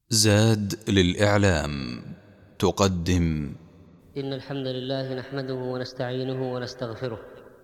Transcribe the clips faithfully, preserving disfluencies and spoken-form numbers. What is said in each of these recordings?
زاد للإعلام تقدم. إن الحمد لله نحمده ونستعينه ونستغفره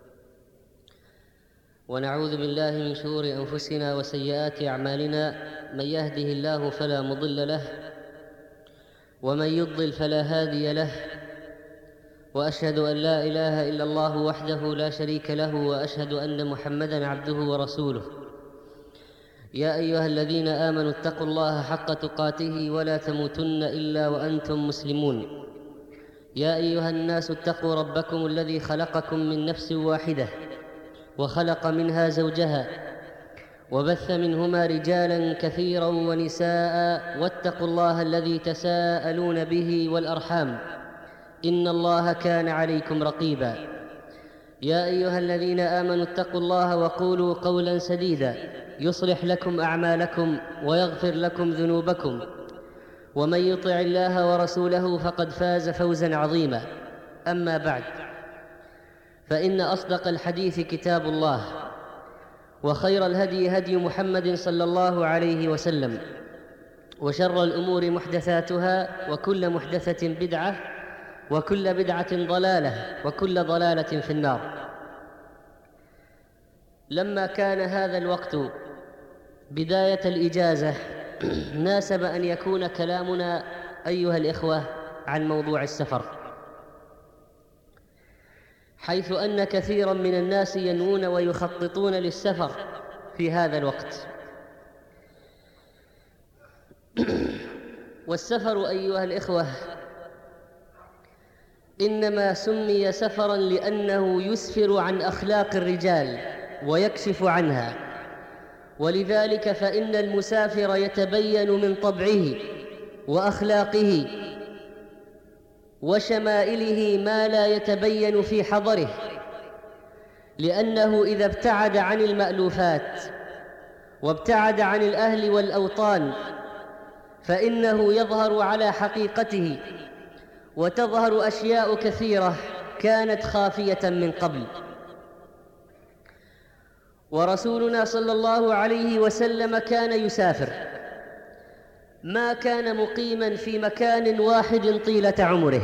ونعوذ بالله من شرور أنفسنا وسيئات أعمالنا. من يهده الله فلا مضل له ومن يضلل فلا هادي له، وأشهد أن لا إله إلا الله وحده لا شريك له، وأشهد أن محمدًا عبده ورسوله. يا أيها الذين آمنوا اتقوا الله حق تقاته ولا تموتن إلا وأنتم مسلمون. يا أيها الناس اتقوا ربكم الذي خلقكم من نفس واحدة وخلق منها زوجها وبث منهما رجالا كثيرا ونساء، واتقوا الله الذي تساءلون به والأرحام إن الله كان عليكم رقيبا. يا أيها الذين آمنوا اتقوا الله وقولوا قولا سديدا يصلح لكم أعمالكم ويغفر لكم ذنوبكم، ومن يطع الله ورسوله فقد فاز فوزا عظيما. أما بعد، فإن أصدق الحديث كتاب الله، وخير الهدي هدي محمد صلى الله عليه وسلم، وشر الأمور محدثاتها، وكل محدثة بدعة، وكل بدعة ضلالة، وكل ضلالة في النار. لما كان هذا الوقت بداية الإجازة، ناسب أن يكون كلامنا أيها الإخوة عن موضوع السفر، حيث أن كثيرا من الناس ينوون ويخططون للسفر في هذا الوقت. والسفر أيها الإخوة إنما سمي سفرا لأنه يسفر عن أخلاق الرجال ويكشف عنها، ولذلك فإن المسافر يتبين من طبعه وأخلاقه وشمائله ما لا يتبين في حضره، لأنه إذا ابتعد عن المألوفات وابتعد عن الأهل والأوطان فإنه يظهر على حقيقته، وتظهر أشياء كثيرة كانت خافية من قبل. ورسولنا صلى الله عليه وسلم كان يسافر، ما كان مقيما في مكان واحد طيلة عمره،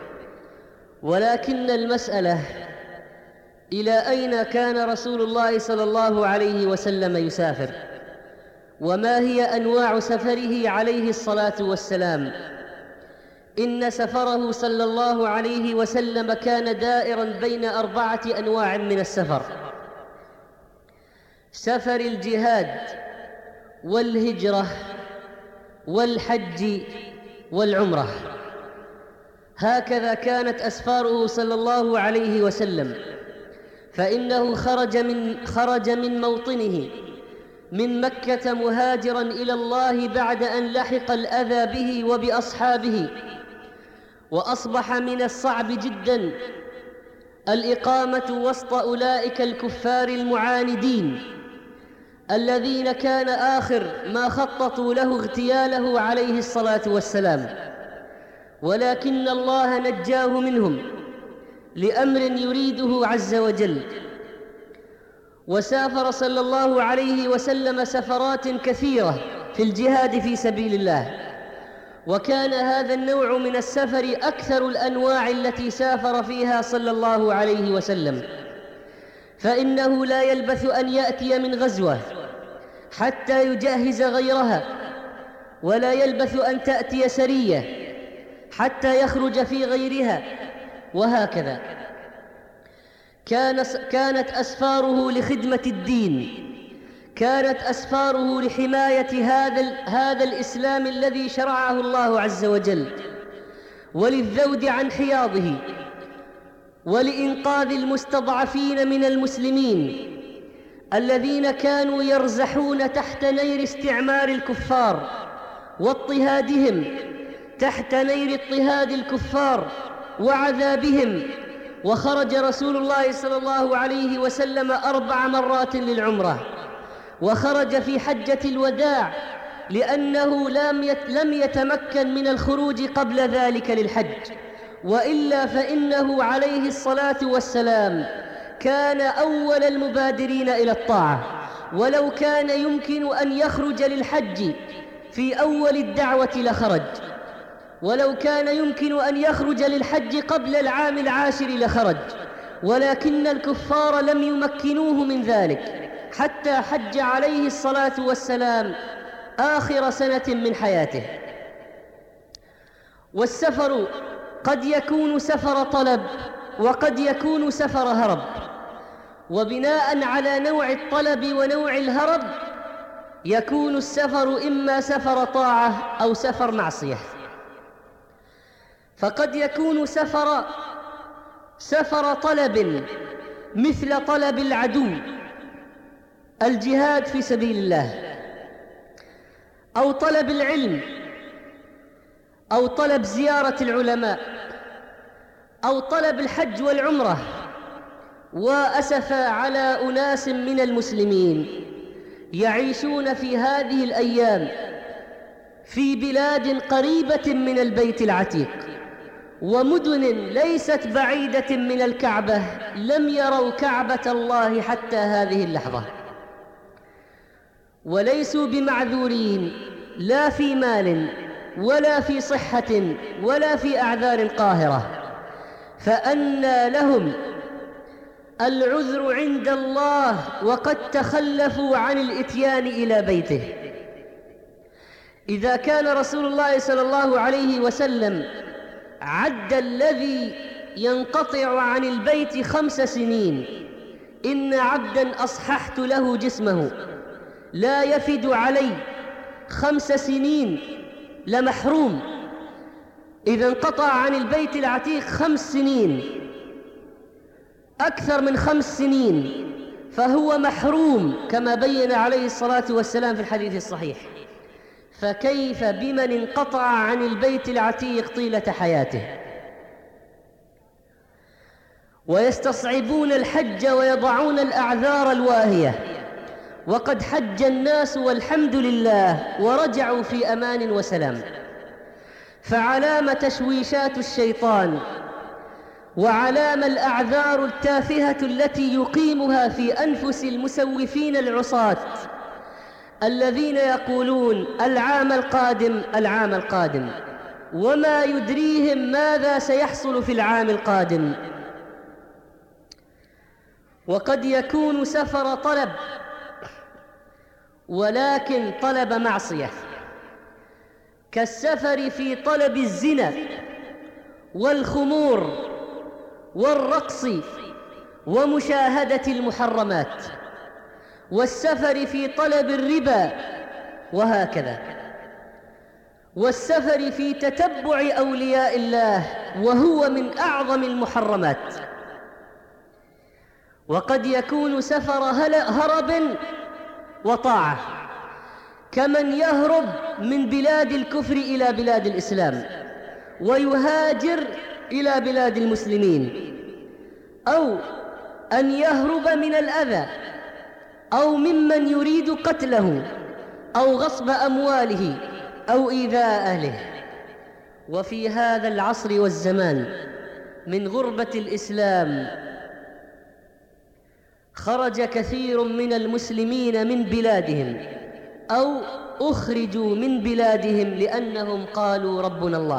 ولكن المسألة إلى أين كان رسول الله صلى الله عليه وسلم يسافر، وما هي أنواع سفره عليه الصلاة والسلام. إن سفره صلى الله عليه وسلم كان دائرا بين أربعة أنواع من السفر: سفر الجهاد والهجرة والحج والعمرة. هكذا كانت أسفاره صلى الله عليه وسلم، فإنه خرج من خرج من موطنه من مكة مهاجرا إلى الله بعد أن لحق الأذى به وبأصحابه، وأصبح من الصعب جدا الإقامة وسط أولئك الكفار المعاندين الذين كان آخر ما خططوا له اغتياله عليه الصلاة والسلام، ولكن الله نجاه منهم لأمر يريده عز وجل. وسافر صلى الله عليه وسلم سفرات كثيرة في الجهاد في سبيل الله، وكان هذا النوع من السفر أكثر الأنواع التي سافر فيها صلى الله عليه وسلم، فإنه لا يلبث أن يأتي من غزوة حتى يجهز غيرها، ولا يلبث أن تأتي سرية حتى يخرج في غيرها، وهكذا. كان كانت أسفاره لخدمة الدين، كانت أسفاره لحماية هذا هذا الإسلام الذي شرعه الله عز وجل، وللذود عن حياضه، ولإنقاذ المستضعفين من المسلمين الذين كانوا يرزحون تحت نير استعمار الكفار واضطهادهم، تحت نير اضطهاد الكفار وعذابهم. وخرج رسول الله صلى الله عليه وسلم أربع مرات للعمرة، وخرج في حجة الوداع لأنه لم يتمكن من الخروج قبل ذلك للحج، وإلا فإنه عليه الصلاة والسلام كان أول المبادرين إلى الطاعة. ولو كان يمكن أن يخرج للحج في أول الدعوة لخرج، ولو كان يمكن أن يخرج للحج قبل العام العاشر لخرج، ولكن الكفار لم يمكنوه من ذلك حتى حج عليه الصلاة والسلام آخر سنة من حياته. والسفر قد يكون سفر طلب وقد يكون سفر هرب، وبناء على نوع الطلب ونوع الهرب يكون السفر إما سفر طاعة أو سفر معصية. فقد يكون سفر سفر طلب مثل طلب العدو الجهاد في سبيل الله، أو طلب العلم، أو طلب زيارة العلماء، أو طلب الحج والعمرة. وأسف على أناس من المسلمين يعيشون في هذه الأيام في بلاد قريبة من البيت العتيق ومدن ليست بعيدة من الكعبة لم يروا كعبة الله حتى هذه اللحظة، وليسوا بمعذورين لا في مال ولا في صحة ولا في أعذار قاهرة، فأنى لهم العذر عند الله وقد تخلفوا عن الإتيان إلى بيته. إذا كان رسول الله صلى الله عليه وسلم عد الذي ينقطع عن البيت خمس سنين، إن عبدا أصححت له جسمه لا يفد علي خمس سنين لمحروم. إذا انقطع عن البيت العتيق خمس سنين، أكثر من خمس سنين، فهو محروم كما بين عليه الصلاة والسلام في الحديث الصحيح، فكيف بمن انقطع عن البيت العتيق طيلة حياته؟ ويستصعبون الحج ويضعون الأعذار الواهية، وقد حج الناس والحمد لله ورجعوا في أمان وسلام. فعلام تشويشات الشيطان وعلام الأعذار التافهة التي يقيمها في أنفس المسوفين العصاة الذين يقولون العام القادم العام القادم، وما يدريهم ماذا سيحصل في العام القادم. وقد يكون سفر طلب ولكن طلب معصية، كالسفر في طلب الزنا والخمور والرقص ومشاهدة المحرمات، والسفر في طلب الربا، وهكذا، والسفر في تتبع أولياء الله وهو من أعظم المحرمات. وقد يكون سفر هرب وطاعة، كمن يهرب من بلاد الكفر إلى بلاد الإسلام ويهاجر إلى بلاد المسلمين، أو أن يهرب من الأذى أو ممن يريد قتله أو غصب أمواله أو إيذاء أهله. وفي هذا العصر والزمان من غربة الإسلام خرج كثير من المسلمين من بلادهم أو أخرجوا من بلادهم لأنهم قالوا ربنا الله.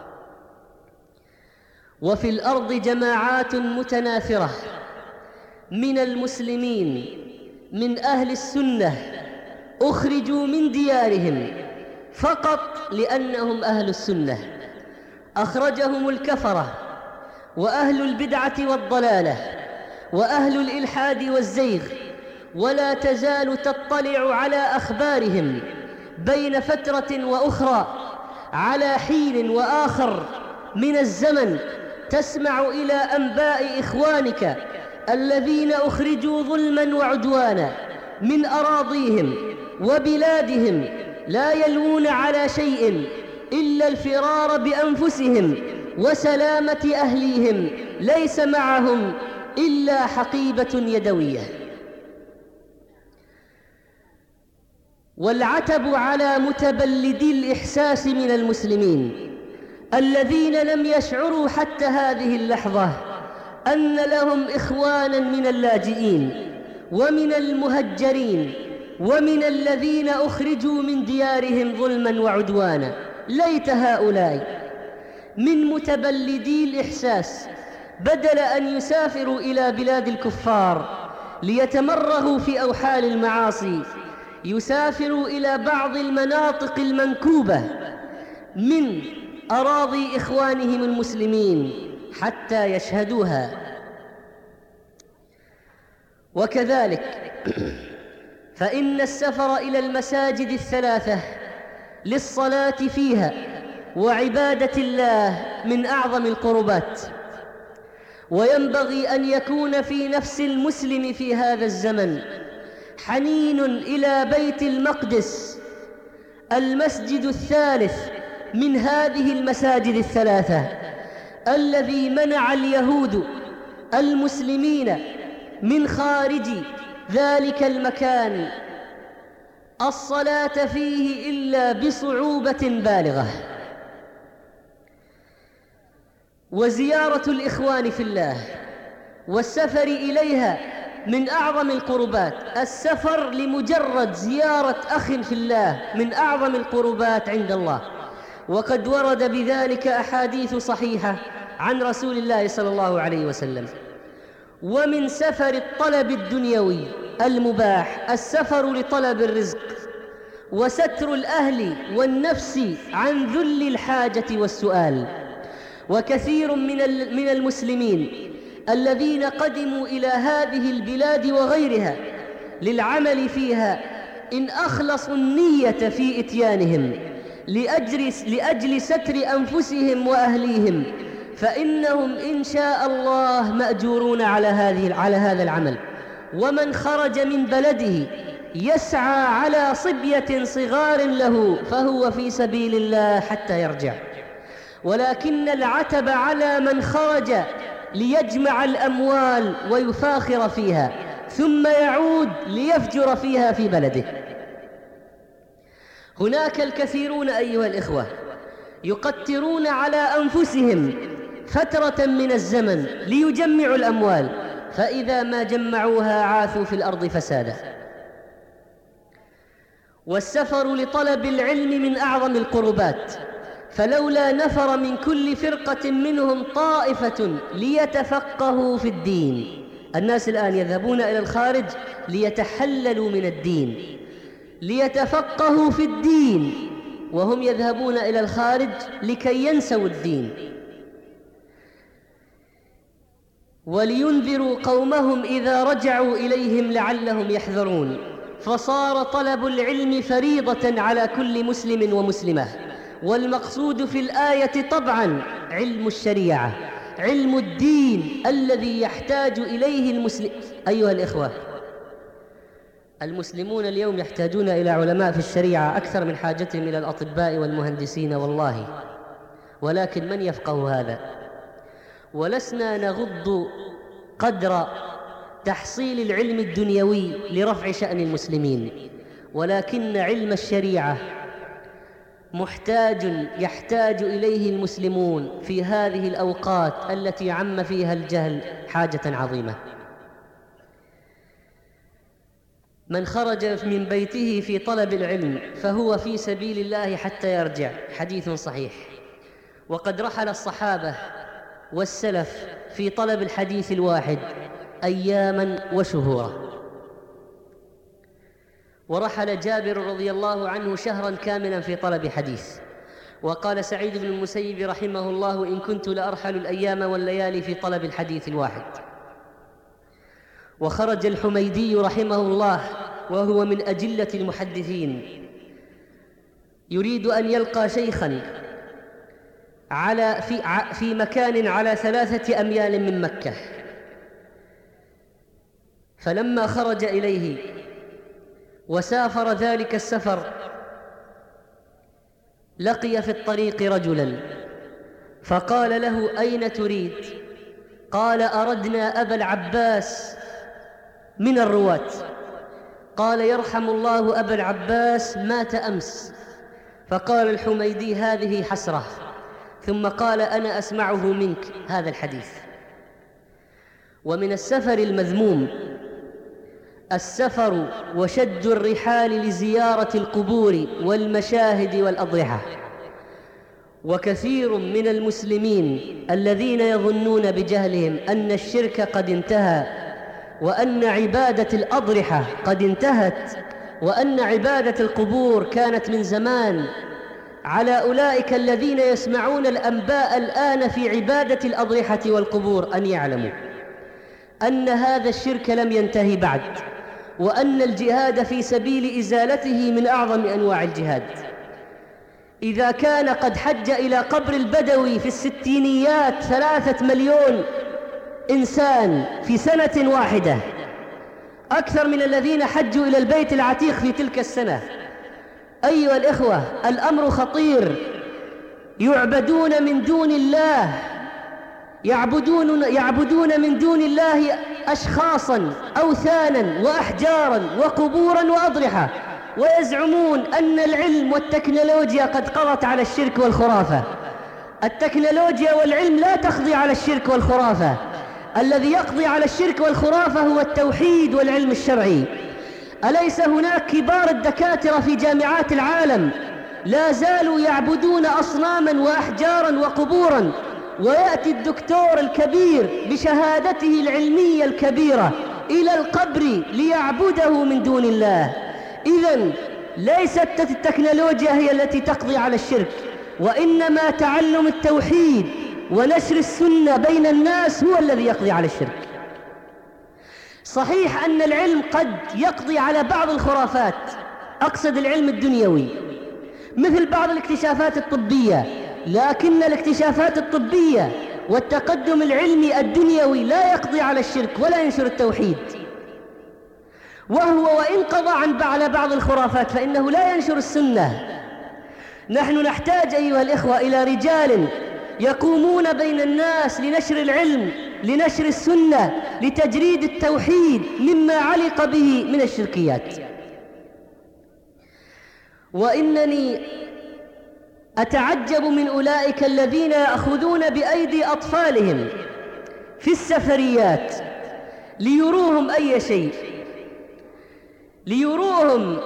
وفي الأرض جماعات متناثرة من المسلمين من أهل السنة أخرجوا من ديارهم فقط لأنهم أهل السنة، أخرجهم الكفرة وأهل البدعة والضلالة وأهل الإلحاد والزيغ، ولا تزال تطلع على أخبارهم بين فترة وأخرى على حين وآخر من الزمن، تسمع إلى أنباء إخوانك الذين أخرجوا ظلما وعدوانا من أراضيهم وبلادهم، لا يلوون على شيء إلا الفرار بأنفسهم وسلامة أهليهم، ليس معهم إلا حقيبة يدوية. والعتب على متبلدي الإحساس من المسلمين الذين لم يشعروا حتى هذه اللحظة أن لهم إخوانا من اللاجئين ومن المهجرين ومن الذين أخرجوا من ديارهم ظلما وعدوانا. ليت هؤلاء من متبلدي الإحساس بدل أن يسافروا إلى بلاد الكفار ليتمرغوا في أوحال المعاصي يسافروا إلى بعض المناطق المنكوبة من أراضي إخوانهم المسلمين حتى يشهدوها. وكذلك فإن السفر إلى المساجد الثلاثة للصلاة فيها وعبادة الله من أعظم القربات، وينبغي أن يكون في نفس المسلم في هذا الزمن حنين إلى بيت المقدس، المسجد الثالث من هذه المساجد الثلاثة الذي منع اليهود المسلمين من خارج ذلك المكان الصلاة فيه إلا بصعوبة بالغة. وزيارة الإخوان في الله والسفر إليها من أعظم القربات. السفر لمجرد زيارة أخ في الله من أعظم القربات عند الله، وقد ورد بذلك أحاديث صحيحة عن رسول الله صلى الله عليه وسلم. ومن سفر الطلب الدنيوي المباح السفر لطلب الرزق وستر الأهل والنفس عن ذل الحاجة والسؤال. وكثير من من المسلمين الذين قدموا إلى هذه البلاد وغيرها للعمل فيها إن أخلصوا النية في إتيانهم لأجل, لأجل ستر أنفسهم وأهليهم فإنهم إن شاء الله مأجورون على هذه على هذا العمل. ومن خرج من بلده يسعى على صبية صغار له فهو في سبيل الله حتى يرجع. ولكن العتب على من خرج ليجمع الأموال ويفاخر فيها ثم يعود ليفجر فيها في بلده. هناك الكثيرون أيها الإخوة يقترون على أنفسهم فترة من الزمن ليجمعوا الأموال، فإذا ما جمعوها عاثوا في الأرض فسادا. والسفر لطلب العلم من أعظم القربات، فلولا نفر من كل فرقة منهم طائفة ليتفقهوا في الدين. الناس الآن يذهبون إلى الخارج ليتحللوا من الدين، ليتفقهوا في الدين، وهم يذهبون إلى الخارج لكي ينسوا الدين ولينذروا قومهم إذا رجعوا إليهم لعلهم يحذرون. فصار طلب العلم فريضة على كل مسلم ومسلمة. والمقصود في الآية طبعا علم الشريعة، علم الدين الذي يحتاج إليه المسلم. أيها الإخوة، المسلمون اليوم يحتاجون إلى علماء في الشريعة أكثر من حاجتهم إلى الأطباء والمهندسين والله، ولكن من يفقه هذا؟ ولسنا نغض قدر تحصيل العلم الدنيوي لرفع شأن المسلمين، ولكن علم الشريعة محتاج يحتاج إليه المسلمون في هذه الأوقات التي عم فيها الجهل حاجة عظيمة. من خرج من بيته في طلب العلم فهو في سبيل الله حتى يرجع، حديث صحيح. وقد رحل الصحابة والسلف في طلب الحديث الواحد أياماً وشهورا. ورحل جابر رضي الله عنه شهراً كاملاً في طلب حديث. وقال سعيد بن المسيب رحمه الله: إن كنت لأرحل الأيام والليالي في طلب الحديث الواحد. وخرج الحميدي رحمه الله وهو من أجلة المحدثين يريد أن يلقى شيخاً على في في مكان على ثلاثة أميال من مكة، فلما خرج إليه وسافر ذلك السفر لقي في الطريق رجلاً فقال له: أين تريد؟ قال: أردنا أبا العباس من الرواة. قال: يرحم الله أبا العباس، مات أمس. فقال الحميدي: هذه حسرة. ثم قال: أنا أسمعه منك هذا الحديث. ومن السفر المذموم السفر وشد الرحال لزيارة القبور والمشاهد والأضرحة. وكثير من المسلمين الذين يظنون بجهلهم أن الشرك قد انتهى، وأن عبادة الأضرحة قد انتهت، وأن عبادة القبور كانت من زمان، على أولئك الذين يسمعون الأنباء الآن في عبادة الأضرحة والقبور أن يعلموا أن هذا الشرك لم ينتهي بعد، وأن الجهاد في سبيل إزالته من أعظم أنواع الجهاد. إذا كان قد حج إلى قبر البدوي في الستينيات ثلاثة مليون إنسان في سنة واحدة، أكثر من الذين حجوا إلى البيت العتيق في تلك السنة. أيها الإخوة، الأمر خطير. يعبدون من دون الله، يعبدون, يعبدون من دون الله أشخاصا، أوثانا وأحجارا وقبورا وأضرحة، ويزعمون أن العلم والتكنولوجيا قد قضت على الشرك والخرافة. التكنولوجيا والعلم لا تقضي على الشرك والخرافة. الذي يقضي على الشرك والخرافة هو التوحيد والعلم الشرعي. أليس هناك كبار الدكاترة في جامعات العالم لا زالوا يعبدون أصناما وأحجارا وقبورا، ويأتي الدكتور الكبير بشهادته العلمية الكبيرة إلى القبر ليعبده من دون الله؟ إذن ليست التكنولوجيا هي التي تقضي على الشرك، وإنما تعلم التوحيد ونشر السنة بين الناس هو الذي يقضي على الشرك. صحيح أن العلم قد يقضي على بعض الخرافات، أقصد العلم الدنيوي، مثل بعض الاكتشافات الطبية، لكن الاكتشافات الطبية والتقدم العلمي الدنيوي لا يقضي على الشرك ولا ينشر التوحيد. وهو وإن قضى على بعض الخرافات فإنه لا ينشر السنة. نحن نحتاج أيها الإخوة إلى رجال يقومون بين الناس لنشر العلم، لنشر السنة، لتجريد التوحيد مما علق به من الشركيات. وإنني أتعجب من أولئك الذين يأخذون بأيدي أطفالهم في السفريات ليروهم أي شيء، ليروهم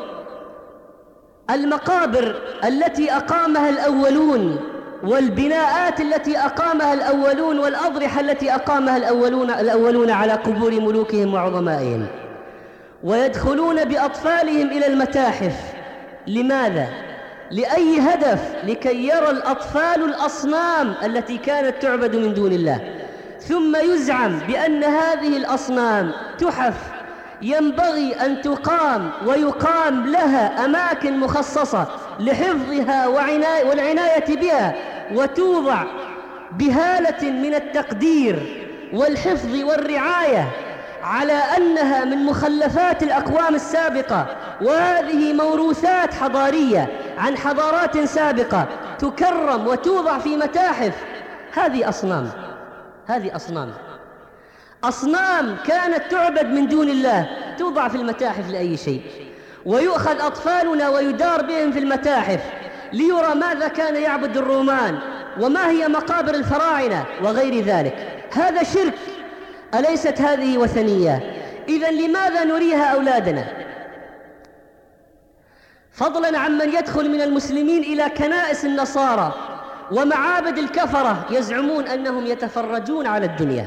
المقابر التي أقامها الأولون، والبناءات التي أقامها الأولون، والأضرحة التي أقامها الأولون, الأولون على قبور ملوكهم وعظمائهم، ويدخلون بأطفالهم إلى المتاحف. لماذا؟ لأي هدف؟ لكي يرى الأطفال الأصنام التي كانت تعبد من دون الله، ثم يزعم بأن هذه الأصنام تحف ينبغي أن تقام ويقام لها أماكن مخصصة لحفظها والعناية بها، وتوضع بهالة من التقدير والحفظ والرعاية على أنها من مخلفات الأقوام السابقة، وهذه موروثات حضارية عن حضارات سابقة تكرم وتوضع في متاحف. هذه أصنام، هذه أصنام أصنام كانت تعبد من دون الله توضع في المتاحف لأي شيء، ويؤخذ أطفالنا ويدار بهم في المتاحف ليرى ماذا كان يعبد الرومان وما هي مقابر الفراعنة وغير ذلك. هذا شرك. أليست هذه وثنية؟ إذن لماذا نريها أولادنا؟ فضلا عن من يدخل من المسلمين إلى كنائس النصارى ومعابد الكفرة يزعمون أنهم يتفرجون على الدنيا.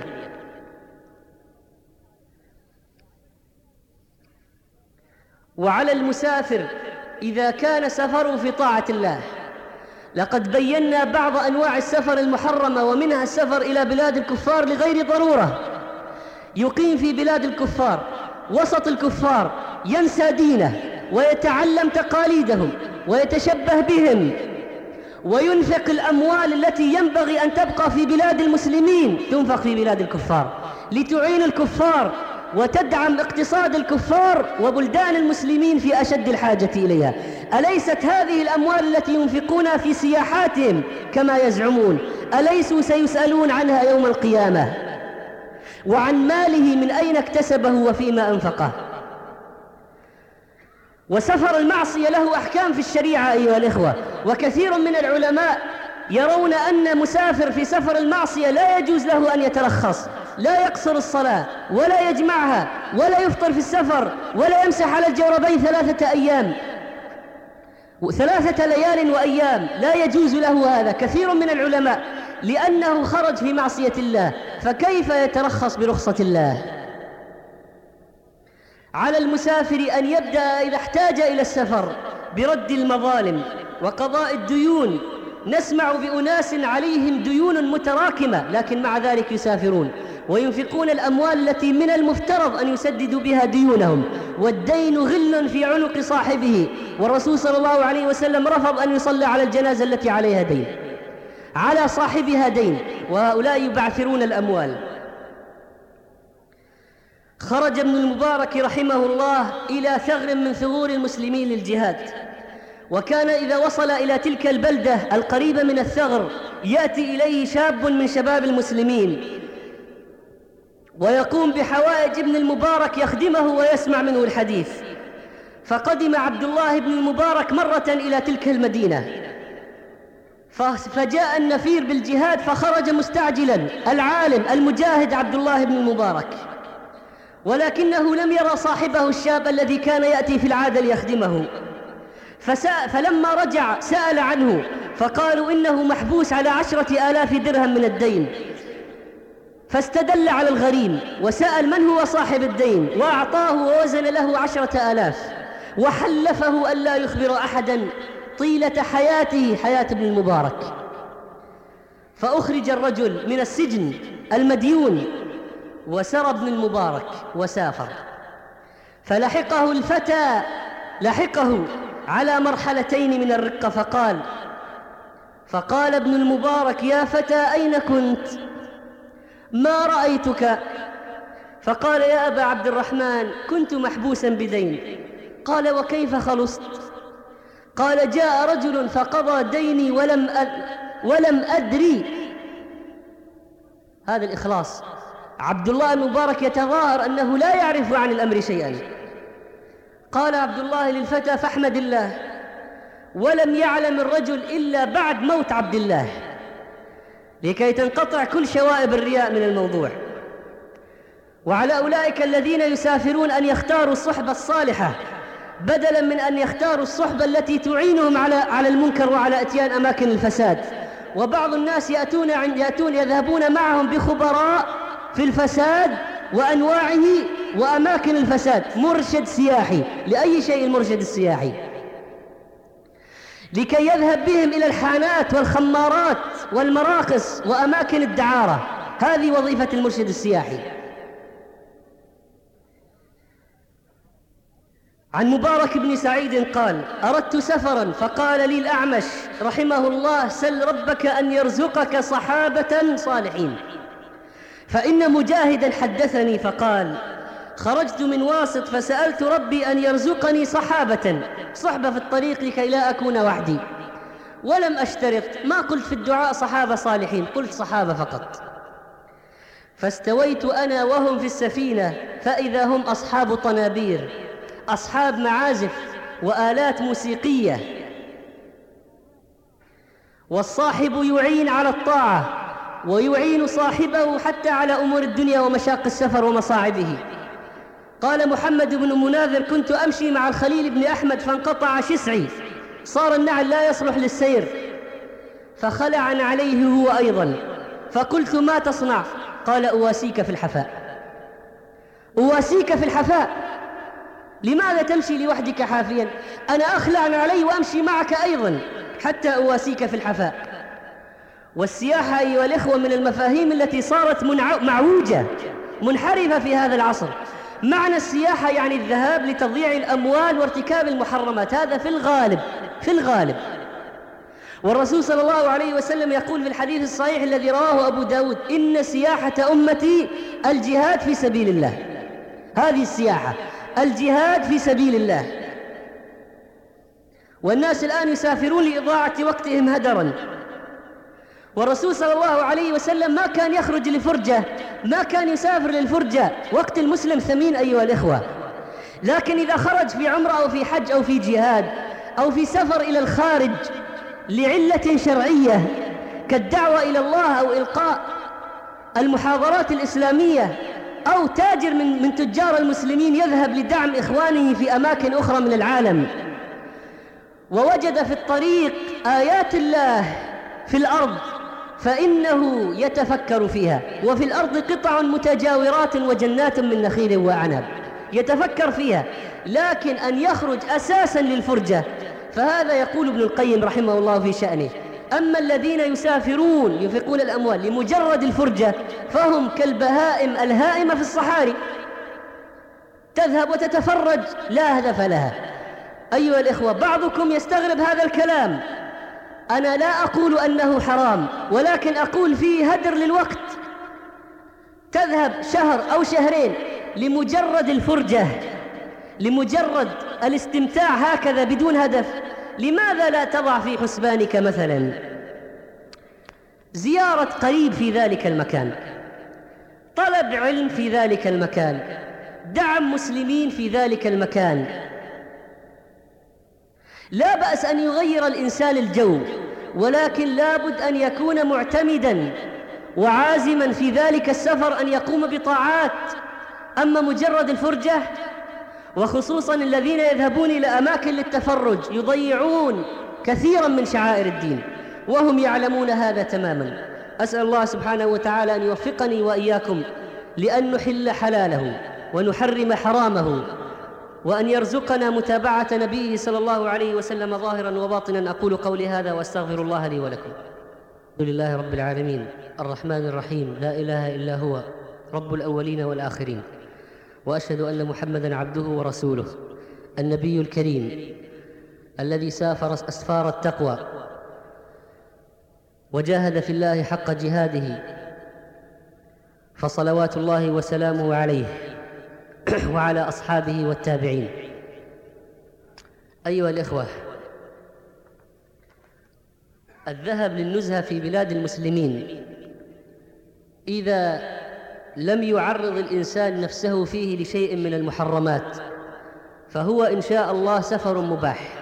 وعلى المسافر إذا كان سفره في طاعة الله، لقد بينا بعض أنواع السفر المحرمة، ومنها السفر إلى بلاد الكفار لغير ضرورة، يقيم في بلاد الكفار وسط الكفار، ينسى دينه ويتعلم تقاليدهم ويتشبه بهم، وينفق الأموال التي ينبغي أن تبقى في بلاد المسلمين تنفق في بلاد الكفار لتعين الكفار وتدعم اقتصاد الكفار وبلدان المسلمين في أشد الحاجة إليها. أليست هذه الأموال التي ينفقونها في سياحاتهم كما يزعمون؟ أليسوا سيسألون عنها يوم القيامة؟ وعن ماله من أين اكتسبه وفيما أنفقه؟ وسفر المعصية له أحكام في الشريعة أيها الإخوة، وكثير من العلماء يرون أن مسافر في سفر المعصية لا يجوز له أن يترخص، لا يقصر الصلاة ولا يجمعها ولا يفطر في السفر ولا يمسح على الجوربين ثلاثة أيام ثلاثة ليال وأيام، لا يجوز له هذا كثير من العلماء، لأنه خرج في معصية الله، فكيف يترخص برخصة الله؟ على المسافر أن يبدأ إذا احتاج إلى السفر برد المظالم وقضاء الديون. نسمع بأناس عليهم ديون متراكمة لكن مع ذلك يسافرون وينفقون الأموال التي من المفترض أن يسددوا بها ديونهم، والدين غل في عنق صاحبه، والرسول صلى الله عليه وسلم رفض أن يصلى على الجنازة التي عليها دين، على صاحبها دين، وهؤلاء يبعثرون الأموال. خرج ابن المبارك رحمه الله إلى ثغر من ثغور المسلمين للجهاد، وكان إذا وصل إلى تلك البلدة القريبة من الثغر يأتي إليه شاب من شباب المسلمين ويقوم بحوائج ابن المبارك يخدمه ويسمع منه الحديث. فقدم عبد الله بن المبارك مرة إلى تلك المدينة، فجاء النفير بالجهاد فخرج مستعجلا العالم المجاهد عبد الله بن المبارك، ولكنه لم يرى صاحبه الشاب الذي كان يأتي في العادة ليخدمه، فلما رجع سأل عنه فقالوا إنه محبوس على عشرة آلاف درهم من الدين، فاستدل على الغريم وسأل من هو صاحب الدين وأعطاه ووزن له عشرة آلاف، وحلفه ألا يخبر أحدا طيلة حياته حياة ابن المبارك. فأخرج الرجل من السجن المديون وسرى ابن المبارك وسافر، فلحقه الفتى لحقه على مرحلتين من الرقة، فقال فقال ابن المبارك يا فتى أين كنت؟ ما رأيتك؟ فقال يا أبا عبد الرحمن كنت محبوسا بدين. قال وكيف خلصت؟ قال جاء رجل فقضى ديني ولم أد... ولم أدري. هذا الإخلاص. عبد الله المبارك يتظاهر أنه لا يعرف عن الأمر شيئا. قال عبد الله للفتى فاحمد الله، ولم يعلم الرجل إلا بعد موت عبد الله لكي تنقطع كل شوائب الرياء من الموضوع. وعلى أولئك الذين يسافرون أن يختاروا الصحبة الصالحة بدلا من أن يختاروا الصحبة التي تعينهم على على المنكر وعلى إتيان أماكن الفساد. وبعض الناس يأتون يأتون يذهبون معهم بخبراء في الفساد وأنواعه وأماكن الفساد، مرشد سياحي. لأي شيء المرشد السياحي؟ لكي يذهب بهم إلى الحانات والخمارات والمراقص وأماكن الدعارة. هذه وظيفة المرشد السياحي. عن مبارك بن سعيد قال أردت سفرا فقال لي الأعمش رحمه الله سل ربك أن يرزقك صحابة صالحين، فإن مجاهدا حدثني فقال خرجت من واسط فسألت ربي أن يرزقني صحابة صحبة في الطريق لكي لا أكون وحدي، ولم أشترط، ما قلت في الدعاء صحابة صالحين، قلت صحابة فقط. فاستويت أنا وهم في السفينة فإذا هم أصحاب طنابير، أصحاب معازف وآلات موسيقية، والصاحب يعين على الطاعة ويعين صاحبه حتى على أمور الدنيا ومشاق السفر ومصاعبه. قال محمد بن مناذر كنت أمشي مع الخليل بن أحمد فانقطع شسعي، صار النعل لا يصلح للسير، فخلعن عليه هو أيضا، فقلت ما تصنع؟ قال أواسيك في الحفاء. أواسيك في الحفاء، لماذا تمشي لوحدك حافيا؟ أنا أخلعن علي وأمشي معك أيضا حتى أواسيك في الحفاء. والسياحة أيها الإخوة من المفاهيم التي صارت معوجة منحرفة في هذا العصر. معنى السياحة يعني الذهاب لتضييع الأموال وارتكاب المحرمات، هذا في الغالب في الغالب والرسول صلى الله عليه وسلم يقول في الحديث الصحيح الذي رواه أبو داود إن سياحة أمتي الجهاد في سبيل الله. هذه السياحة الجهاد في سبيل الله. والناس الآن يسافرون لإضاعة وقتهم هدرا، والرسول صلى الله عليه وسلم ما كان يخرج لفرجة، ما كان يسافر للفرجة. وقت المسلم ثمين أيها الإخوة، لكن إذا خرج في عمرة أو في حج أو في جهاد أو في سفر إلى الخارج لعلة شرعية كالدعوة إلى الله أو إلقاء المحاضرات الإسلامية أو تاجر من, من تجار المسلمين يذهب لدعم إخوانه في أماكن أخرى من العالم، ووجد في الطريق آيات الله في الأرض فإنه يتفكر فيها، وفي الأرض قطع متجاورات وجنات من نخيل وأعناب، يتفكر فيها، لكن أن يخرج أساساً للفرجة فهذا يقول ابن القيم رحمه الله في شأنه: أما الذين يسافرون ينفقون الأموال لمجرد الفرجة فهم كالبهائم الهائمة في الصحاري، تذهب وتتفرج لا هدف لها. أيها الإخوة، بعضكم يستغرب هذا الكلام، أنا لا أقول أنه حرام، ولكن أقول فيه هدر للوقت. تذهب شهر أو شهرين لمجرد الفرجة، لمجرد الاستمتاع هكذا بدون هدف، لماذا لا تضع في حسبانك مثلا زيارة قريب في ذلك المكان، طلب علم في ذلك المكان، دعم مسلمين في ذلك المكان؟ لا بأس أن يغير الإنسان الجو، ولكن لابد أن يكون معتمداً وعازماً في ذلك السفر أن يقوم بطاعات. أما مجرد الفرجة، وخصوصاً الذين يذهبون إلى أماكن للتفرج، يضيعون كثيراً من شعائر الدين وهم يعلمون هذا تماماً. أسأل الله سبحانه وتعالى أن يوفقني وإياكم لأن نحل حلاله ونحرم حرامه، وأن يرزقنا متابعة نبيه صلى الله عليه وسلم ظاهراً وباطناً. أقول قولي هذا وأستغفر الله لي ولكم. الحمد لله رب العالمين الرحمن الرحيم، لا إله إلا هو رب الأولين والآخرين، وأشهد أن محمداً عبده ورسوله النبي الكريم الذي سافر أسفار التقوى وجاهد في الله حق جهاده، فصلوات الله وسلامه عليه وعلى أصحابه والتابعين. أيها الإخوة، الذهاب للنزهة في بلاد المسلمين إذا لم يعرض الإنسان نفسه فيه لشيء من المحرمات فهو إن شاء الله سفر مباح،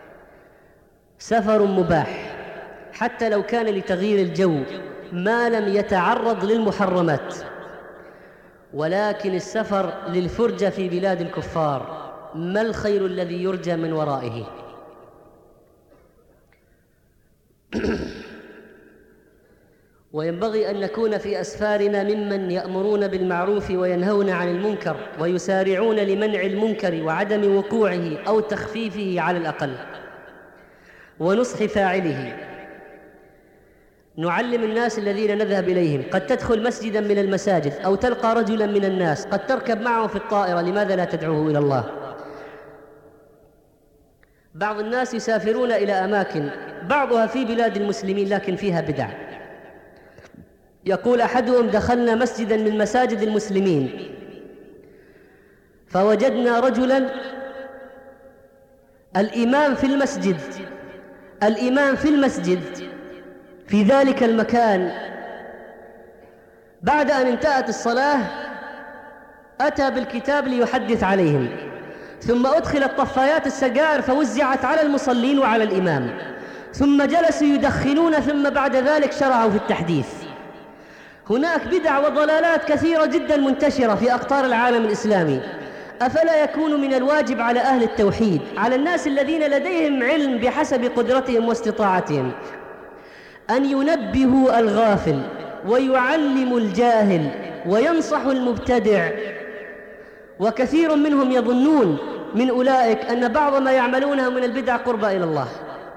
سفر مباح حتى لو كان لتغيير الجو ما لم يتعرض للمحرمات. ولكن السفر للفرجة في بلاد الكفار ما الخير الذي يرجى من ورائه؟ وينبغي أن نكون في أسفارنا ممن يأمرون بالمعروف وينهون عن المنكر ويسارعون لمنع المنكر وعدم وقوعه أو تخفيفه على الأقل، ونصح فاعله. نعلم الناس الذين نذهب إليهم، قد تدخل مسجداً من المساجد أو تلقى رجلاً من الناس، قد تركب معه في الطائرة، لماذا لا تدعوه إلى الله؟ بعض الناس يسافرون إلى أماكن بعضها في بلاد المسلمين لكن فيها بدع. يقول أحدهم: دخلنا مسجداً من مساجد المسلمين فوجدنا رجلاً الإمام في المسجد الإمام في المسجد في ذلك المكان بعد أن انتهت الصلاة أتى بالكتاب ليحدث عليهم، ثم أدخلت طفايات السجائر فوزعت على المصلين وعلى الإمام، ثم جلسوا يدخنون، ثم بعد ذلك شرعوا في التحديث. هناك بدع وضلالات كثيرة جدا منتشرة في أقطار العالم الإسلامي. أفلا يكون من الواجب على أهل التوحيد، على الناس الذين لديهم علم بحسب قدرتهم واستطاعتهم، أن ينبهوا الغافل ويعلموا الجاهل وينصحوا المبتدع؟ وكثير منهم يظنون من أولئك أن بعض ما يعملونه من البدع قربى إلى الله.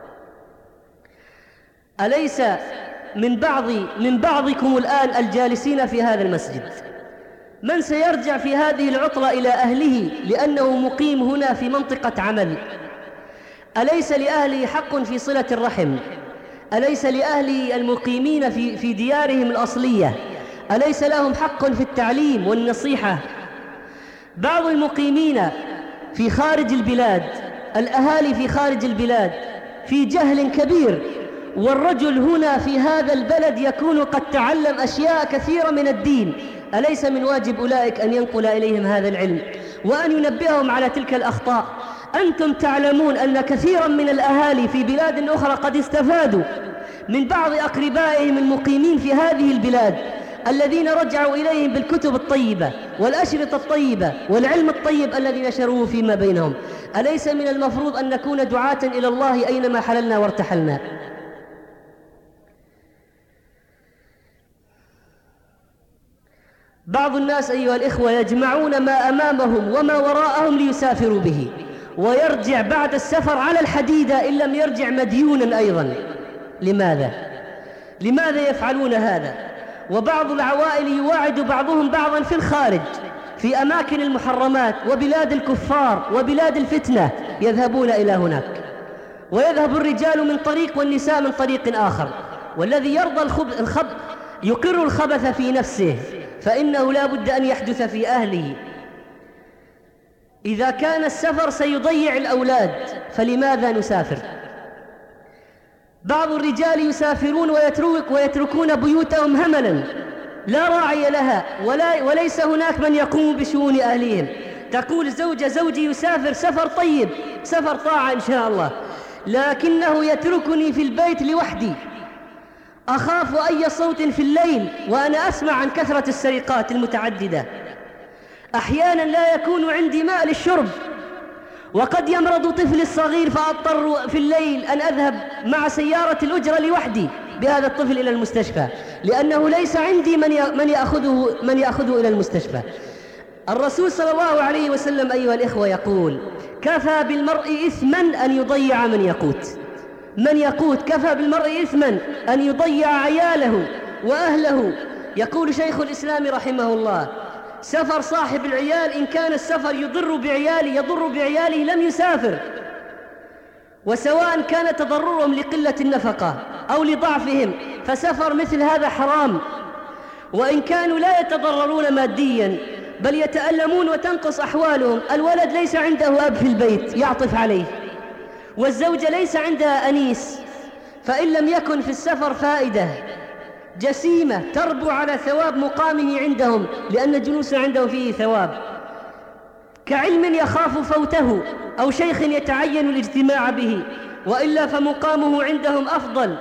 أليس من بعض من بعضكم الآن الجالسين في هذا المسجد من سيرجع في هذه العطلة إلى أهله لأنه مقيم هنا في منطقة عمل؟ أليس لأهله حق في صلة الرحم؟ أليس لأهل المقيمين في في ديارهم الأصلية أليس لهم حق في التعليم والنصيحة؟ بعض المقيمين في خارج البلاد، الأهالي في خارج البلاد في جهل كبير، والرجل هنا في هذا البلد يكون قد تعلم أشياء كثيرة من الدين. أليس من واجب أولئك أن ينقل إليهم هذا العلم وأن ينبههم على تلك الأخطاء؟ أنتم تعلمون أن كثيرا من الأهالي في بلاد أخرى قد استفادوا من بعض أقربائهم المقيمين في هذه البلاد الذين رجعوا إليهم بالكتب الطيبة والأشرطة الطيبة والعلم الطيب الذي نشروه فيما بينهم. أليس من المفروض أن نكون دعاة إلى الله أينما حللنا وارتحلنا؟ بعض الناس أيها الإخوة يجمعون ما أمامهم وما وراءهم ليسافروا به، ويرجع بعد السفر على الحديدة إن لم يرجع مديونا أيضا. لماذا؟ لماذا يفعلون هذا؟ وبعض العوائل يواعد بعضهم بعضا في الخارج في أماكن المحرمات وبلاد الكفار وبلاد الفتنة، يذهبون إلى هناك، ويذهب الرجال من طريق والنساء من طريق آخر. والذي يرضى الخب يقر الخبث في نفسه، فإنه لا بد أن يحدث في أهله. إذا كان السفر سيضيع الأولاد فلماذا نسافر؟ بعض الرجال يسافرون ويترك ويتركون بيوتهم هملا لا راعي لها، ولا وليس هناك من يقوم بشؤون أهلهم. تقول الزوجة: زوجي يسافر سفر طيب، سفر طاعة إن شاء الله، لكنه يتركني في البيت لوحدي، أخاف أي صوت في الليل، وأنا أسمع عن كثرة السرقات المتعددة. أحيانا لا يكون عندي ماء للشرب، وقد يمرض طفلي الصغير فأضطر في الليل أن أذهب مع سيارة الأجرة لوحدي بهذا الطفل إلى المستشفى، لأنه ليس عندي من يأخذه من يأخذه إلى المستشفى. الرسول صلى الله عليه وسلم أيها الإخوة يقول: كفى بالمرء إثما أن يضيع من يقوت. من يقوت كفى بالمرء إثما أن يضيع عياله وأهله. يقول شيخ الإسلام رحمه الله: سفر صاحب العيال إن كان السفر يضر بعياله يضر بعياله لم يسافر، وسواء كان تضررهم لقلة النفقة أو لضعفهم فسفر مثل هذا حرام. وإن كانوا لا يتضررون ماديا بل يتألمون وتنقص أحوالهم، الولد ليس عنده أب في البيت يعطف عليه، والزوجة ليس عندها أنيس، فإن لم يكن في السفر فائدة جسيمة تربو على ثواب مقامه عندهم، لأن الجلوس عندهم فيه ثواب، كعلم يخاف فوته أو شيخ يتعين الاجتماع به، وإلا فمقامه عندهم أفضل.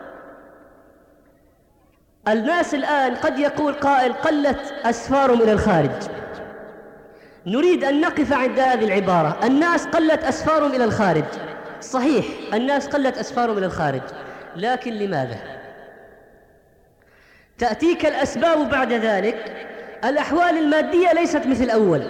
الناس الآن قد يقول قائل: قلت أسفارهم إلى الخارج. نريد أن نقف عند هذه العبارة: الناس قلت أسفارهم إلى الخارج. صحيح، الناس قلت أسفارهم إلى الخارج، لكن لماذا؟ تأتيك الأسباب بعد ذلك. الأحوال المادية ليست مثل أول،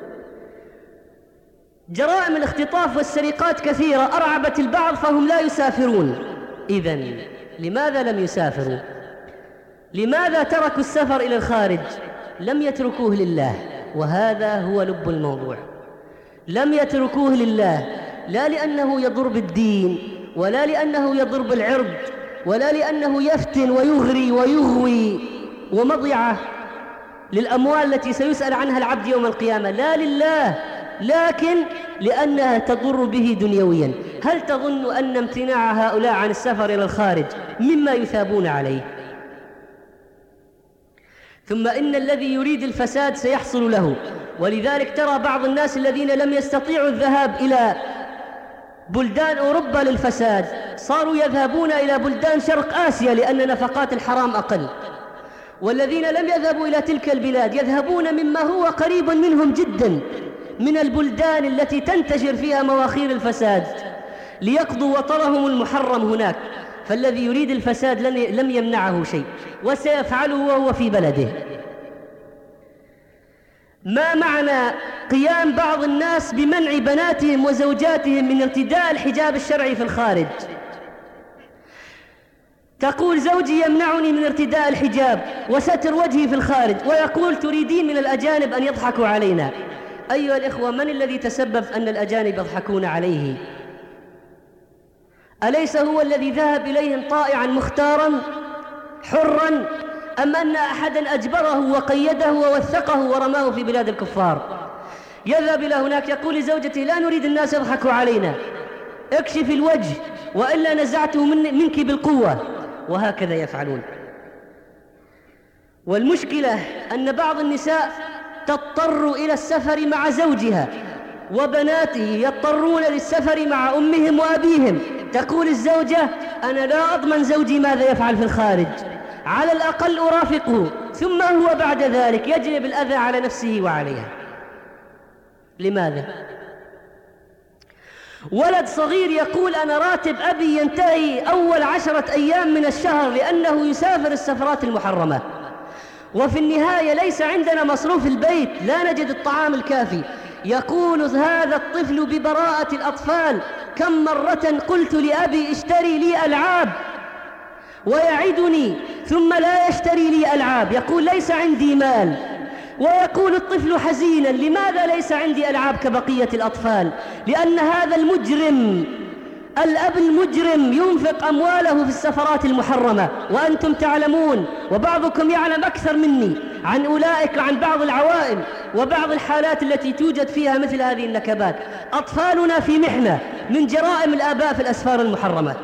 جرائم الاختطاف والسرقات كثيرة أرعبت البعض فهم لا يسافرون. إذن لماذا لم يسافروا؟ لماذا تركوا السفر إلى الخارج؟ لم يتركوه لله، وهذا هو لب الموضوع. لم يتركوه لله، لا لأنه يضر بالدين، ولا لأنه يضر بالعرض، ولا لأنه يفتن ويغري ويغوي ومضيعة للأموال التي سيسأل عنها العبد يوم القيامة، لا لله، لكن لأنها تضر به دنيويا. هل تظن أن امتناع هؤلاء عن السفر إلى الخارج مما يثابون عليه؟ ثم إن الذي يريد الفساد سيحصل له، ولذلك ترى بعض الناس الذين لم يستطيعوا الذهاب إلى بلدان أوروبا للفساد صاروا يذهبون إلى بلدان شرق آسيا لأن نفقات الحرام أقل، والذين لم يذهبوا إلى تلك البلاد يذهبون مما هو قريب منهم جدا من البلدان التي تنتشر فيها مواخير الفساد ليقضوا وطرهم المحرم هناك. فالذي يريد الفساد لم يمنعه شيء، وسيفعله وهو في بلده. ما معنى قيام بعض الناس بمنع بناتهم وزوجاتهم من ارتداء الحجاب الشرعي في الخارج؟ تقول: زوجي يمنعني من ارتداء الحجاب وستر وجهي في الخارج، ويقول: تريدين من الأجانب أن يضحكوا علينا. أيها الإخوة، من الذي تسبب أن الأجانب يضحكون عليه؟ أليس هو الذي ذهب إليهم طائعا مختارا حرا، أم أن أحدا أجبره وقيده ووثقه ورماه في بلاد الكفار؟ يذهب إلى هناك يقول لزوجته: لا نريد الناس يضحكوا علينا، اكشف الوجه وإلا نزعته من منك بالقوة، وهكذا يفعلون. والمشكلة أن بعض النساء تضطر إلى السفر مع زوجها، وبناته يضطرون للسفر مع أمهم وأبيهم. تقول الزوجة: أنا لا أضمن زوجي ماذا يفعل في الخارج، على الأقل أرافقه، ثم هو بعد ذلك يجلب الأذى على نفسه وعليها. لماذا؟ ولد صغير يقول أنا راتب أبي ينتهي أول عشرة أيام من الشهر لأنه يسافر السفرات المحرمة، وفي النهاية ليس عندنا مصروف البيت، لا نجد الطعام الكافي. يقول هذا الطفل ببراءة الأطفال: كم مرة قلت لأبي اشتري لي ألعاب ويعدني ثم لا يشتري لي ألعاب، يقول ليس عندي مال. ويقول الطفل حزينا: لماذا ليس عندي ألعاب كبقية الأطفال؟ لأن هذا المجرم، الأب المجرم، ينفق أمواله في السفرات المحرمة. وأنتم تعلمون، وبعضكم يعلم أكثر مني عن أولئك، عن بعض العوائل وبعض الحالات التي توجد فيها مثل هذه النكبات. أطفالنا في محنة من جرائم الآباء في الأسفار المحرمة.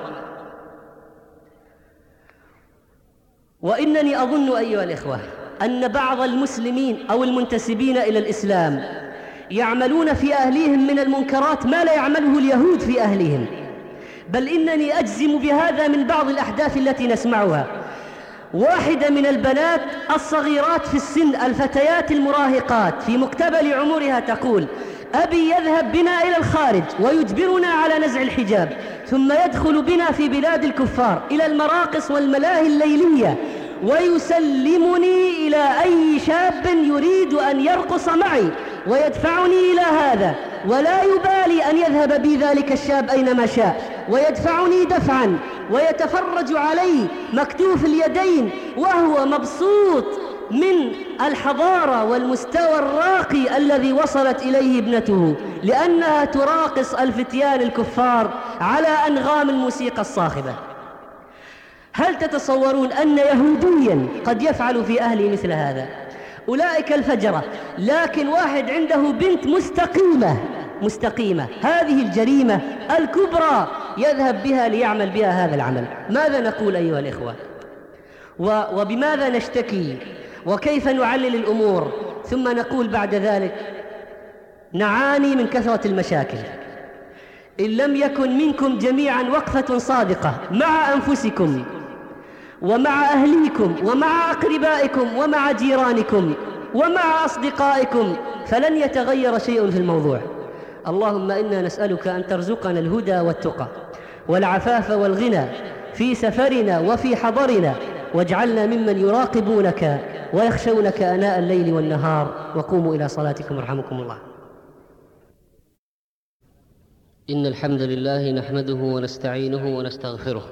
وإنني أظن أيها الإخوة أن بعض المسلمين أو المنتسبين إلى الإسلام يعملون في أهليهم من المنكرات ما لا يعمله اليهود في أهليهم، بل إنني أجزم بهذا من بعض الأحداث التي نسمعها. واحدة من البنات الصغيرات في السن، الفتيات المراهقات في مقتبل عمرها، تقول: أبي يذهب بنا إلى الخارج ويجبرنا على نزع الحجاب، ثم يدخل بنا في بلاد الكفار إلى المراقص والملاهي الليلية، ويسلمني إلى أي شاب يريد أن يرقص معي ويدفعني إلى هذا، ولا يبالي أن يذهب بي ذلك الشاب أينما شاء، ويدفعني دفعا ويتفرج علي مكتوف اليدين وهو مبسوط من الحضارة والمستوى الراقي الذي وصلت إليه ابنته، لأنها تراقص الفتيان الكفار على أنغام الموسيقى الصاخبة. هل تتصورون أن يهوديا قد يفعل في أهلي مثل هذا؟ أولئك الفجرة، لكن واحد عنده بنت مستقيمة مستقيمة هذه الجريمة الكبرى يذهب بها ليعمل بها هذا العمل. ماذا نقول أيها الإخوة؟ وبماذا نشتكي؟ وكيف نعلل الأمور؟ ثم نقول بعد ذلك: نعاني من كثرة المشاكل. إن لم يكن منكم جميعا وقفة صادقة مع أنفسكم ومع أهليكم ومع أقربائكم ومع جيرانكم ومع أصدقائكم فلن يتغير شيء في الموضوع. اللهم إنا نسألك أن ترزقنا الهدى والتقى والعفاف والغنى في سفرنا وفي حضرنا، واجعلنا ممن يراقبونك ويخشونك آناء الليل والنهار. وقوموا إلى صلاتكم رحمكم الله. إن الحمد لله نحمده ونستعينه ونستغفره،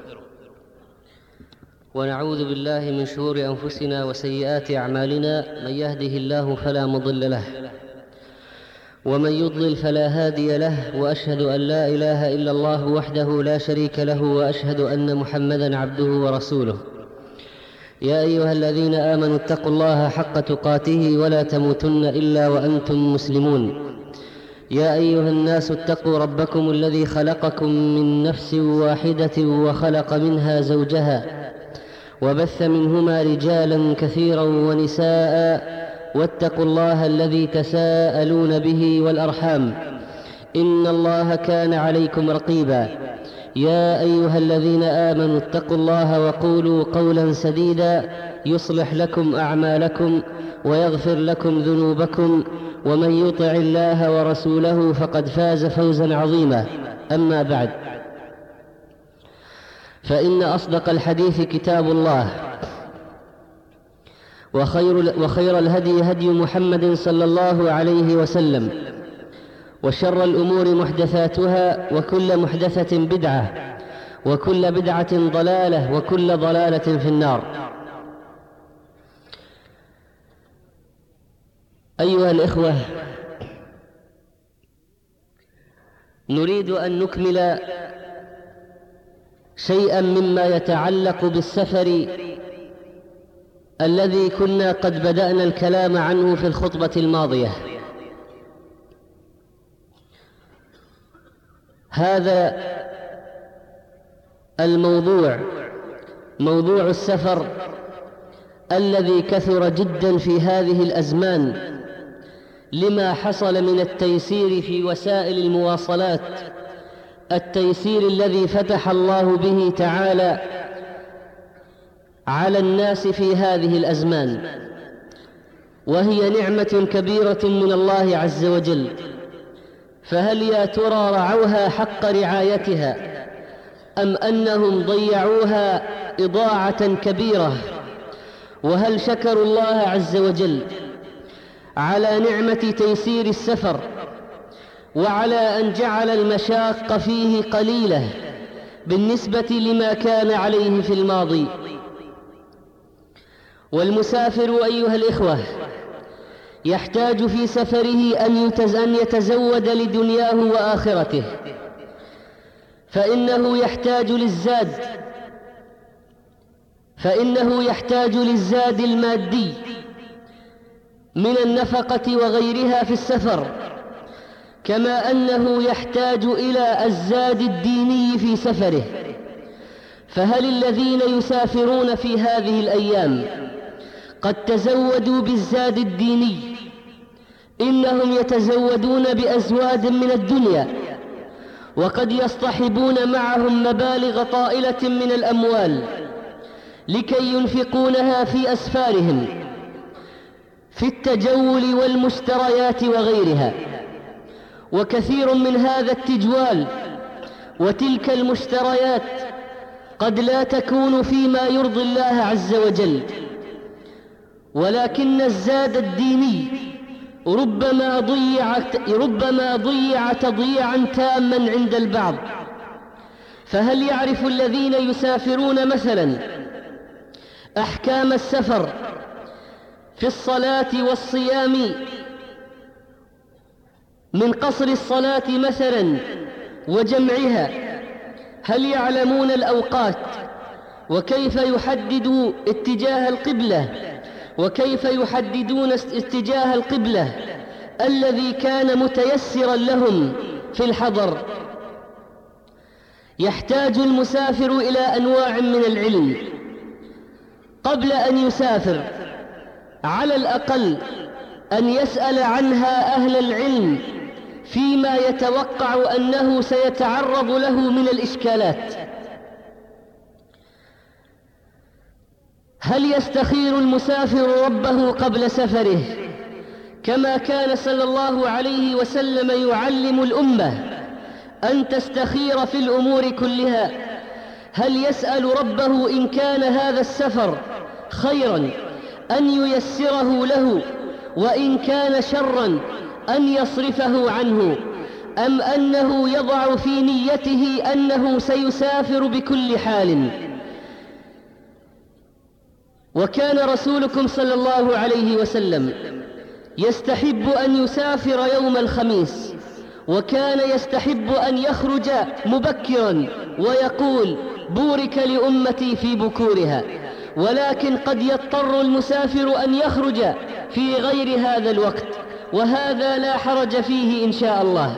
ونعوذ بالله من شرور أنفسنا وسيئات أعمالنا. من يهده الله فلا مضل له، ومن يضلل فلا هادي له، وأشهد أن لا إله إلا الله وحده لا شريك له، وأشهد أن محمدًا عبده ورسوله. يا أيها الذين آمنوا اتقوا الله حق تقاته ولا تموتن إلا وأنتم مسلمون. يا أيها الناس اتقوا ربكم الذي خلقكم من نفس واحدة وخلق منها زوجها وبث منهما رجالا كثيرا ونساء، واتقوا الله الذي تساءلون به والأرحام، إن الله كان عليكم رقيبا. يا أيها الذين آمنوا اتقوا الله وقولوا قولا سديدا يصلح لكم أعمالكم ويغفر لكم ذنوبكم، ومن يطع الله ورسوله فقد فاز فوزا عظيما. أما بعد، فإن أصدق الحديث كتاب الله، وخير, وخير الهدي هدي محمد صلى الله عليه وسلم، وشر الأمور محدثاتها، وكل محدثة بدعة، وكل بدعة ضلالة، وكل ضلالة في النار. أيها الإخوة، نريد أن نكمل شيئا مما يتعلق بالسفر الذي كنا قد بدأنا الكلام عنه في الخطبة الماضية. هذا الموضوع، موضوع السفر، الذي كثر جدا في هذه الأزمان لما حصل من التيسير في وسائل المواصلات، التيسير الذي فتح الله به تعالى على الناس في هذه الأزمان، وهي نعمة كبيرة من الله عز وجل، فهل يا ترى رعوها حق رعايتها أم أنهم ضيعوها إضاعة كبيرة؟ وهل شكروا الله عز وجل على نعمة تيسير السفر وعلى أن جعل المشاق فيه قليلة بالنسبة لما كان عليه في الماضي؟ والمسافر أيها الإخوة يحتاج في سفره أن يتزود لدنياه وآخرته، فإنه يحتاج للزاد فإنه يحتاج للزاد المادي من النفقة وغيرها في السفر، كما أنه يحتاج إلى الزاد الديني في سفره. فهل الذين يسافرون في هذه الأيام قد تزودوا بالزاد الديني؟ إنهم يتزودون بأزواد من الدنيا، وقد يصطحبون معهم مبالغ طائلة من الأموال لكي ينفقونها في أسفارهم في التجول والمشتريات وغيرها. وكثير من هذا التجوال وتلك المشتريات قد لا تكون فيما يرضي الله عز وجل، ولكن الزاد الديني ربما ضيع ربما ضيع تضييعا تاما عند البعض. فهل يعرف الذين يسافرون مثلا أحكام السفر في الصلاة والصيام، من قصر الصلاة مثلا وجمعها؟ هل يعلمون الأوقات وكيف يحددوا اتجاه القبلة وكيف يحددون اتجاه القبلة الذي كان متيسرا لهم في الحضر؟ يحتاج المسافر إلى أنواع من العلم قبل أن يسافر، على الأقل أن يسأل عنها أهل العلم فيما يتوقع أنه سيتعرض له من الإشكالات. هل يستخير المسافر ربه قبل سفره كما كان صلى الله عليه وسلم يعلم الأمة أن تستخير في الأمور كلها؟ هل يسأل ربه إن كان هذا السفر خيرا أن ييسره له، وإن كان شرا أن يصرفه عنه، أم أنه يضع في نيته أنه سيسافر بكل حال؟ وكان رسولكم صلى الله عليه وسلم يستحب أن يسافر يوم الخميس، وكان يستحب أن يخرج مبكرا ويقول بورك لأمتي في بكورها، ولكن قد يضطر المسافر أن يخرج في غير هذا الوقت، وهذا لا حرج فيه إن شاء الله.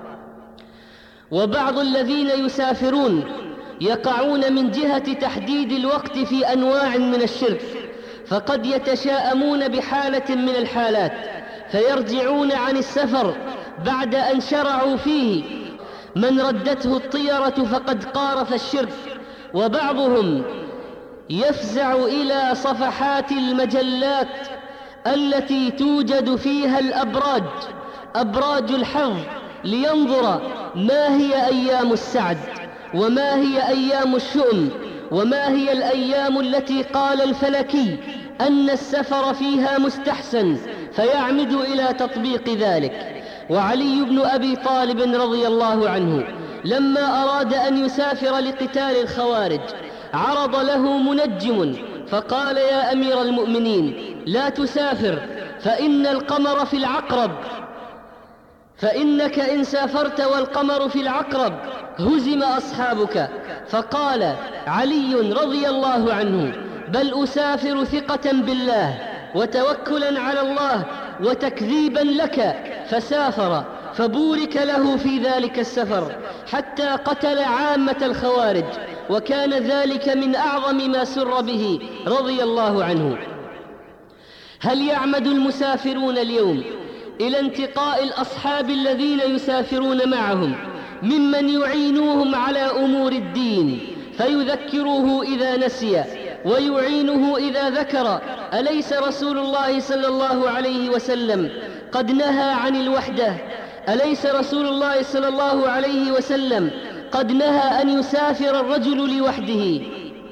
وبعض الذين يسافرون يقعون من جهة تحديد الوقت في أنواع من الشرك، فقد يتشاءمون بحالة من الحالات فيرجعون عن السفر بعد أن شرعوا فيه. من ردته الطيرة فقد قارف الشرك. وبعضهم يفزع إلى صفحات المجلات التي توجد فيها الأبراج أبراج الحظ لينظر ما هي أيام السعد وما هي أيام الشؤم وما هي الأيام التي قال الفلكي أن السفر فيها مستحسن، فيعمد إلى تطبيق ذلك. وعلي بن أبي طالب رضي الله عنه لما أراد أن يسافر لقتال الخوارج عرض له منجم فقال يا أمير المؤمنين لا تسافر فإن القمر في العقرب، فإنك إن سافرت والقمر في العقرب هزم أصحابك. فقال علي رضي الله عنه بل أسافر ثقة بالله وتوكلا على الله وتكذيبا لك، فسافر فبورك له في ذلك السفر حتى قتل عامة الخوارج، وكان ذلك من أعظم ما سر به رضي الله عنه. هل يعمد المسافرون اليوم إلى انتقاء الأصحاب الذين يسافرون معهم ممن يعينوهم على أمور الدين فيذكروه إذا نسي ويعينه إذا ذكر. أليس رسول الله صلى الله عليه وسلم قد نهى عن الوحدة؟ أليس رسول الله صلى الله عليه وسلم قد نهى أن يسافر الرجل لوحده؟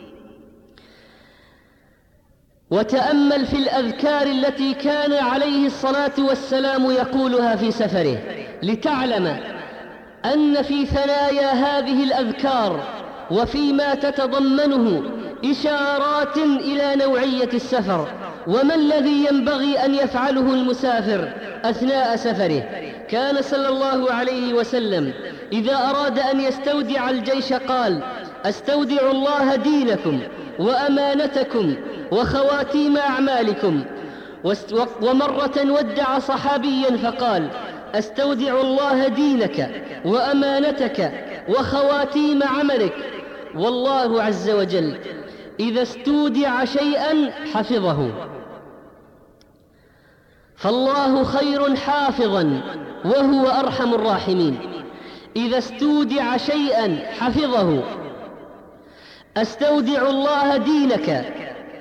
وتأمل في الأذكار التي كان عليه الصلاة والسلام يقولها في سفره، لتعلم أن في ثنايا هذه الأذكار وفيما تتضمنه إشارات إلى نوعية السفر، وما الذي ينبغي أن يفعله المسافر أثناء سفره. كان صلى الله عليه وسلم إذا أراد أن يستودع الجيش قال: أستودع الله دينكم وأمانتكم وخواتيم أعمالكم. ومرة ودع صحابيا فقال: أستودع الله دينك وأمانتك وخواتيم عملك. والله عز وجل إذا استودع شيئا حفظه، فالله خير حافظا وهو أرحم الراحمين. إذا استودع شيئا حفظه. أستودع الله دينك،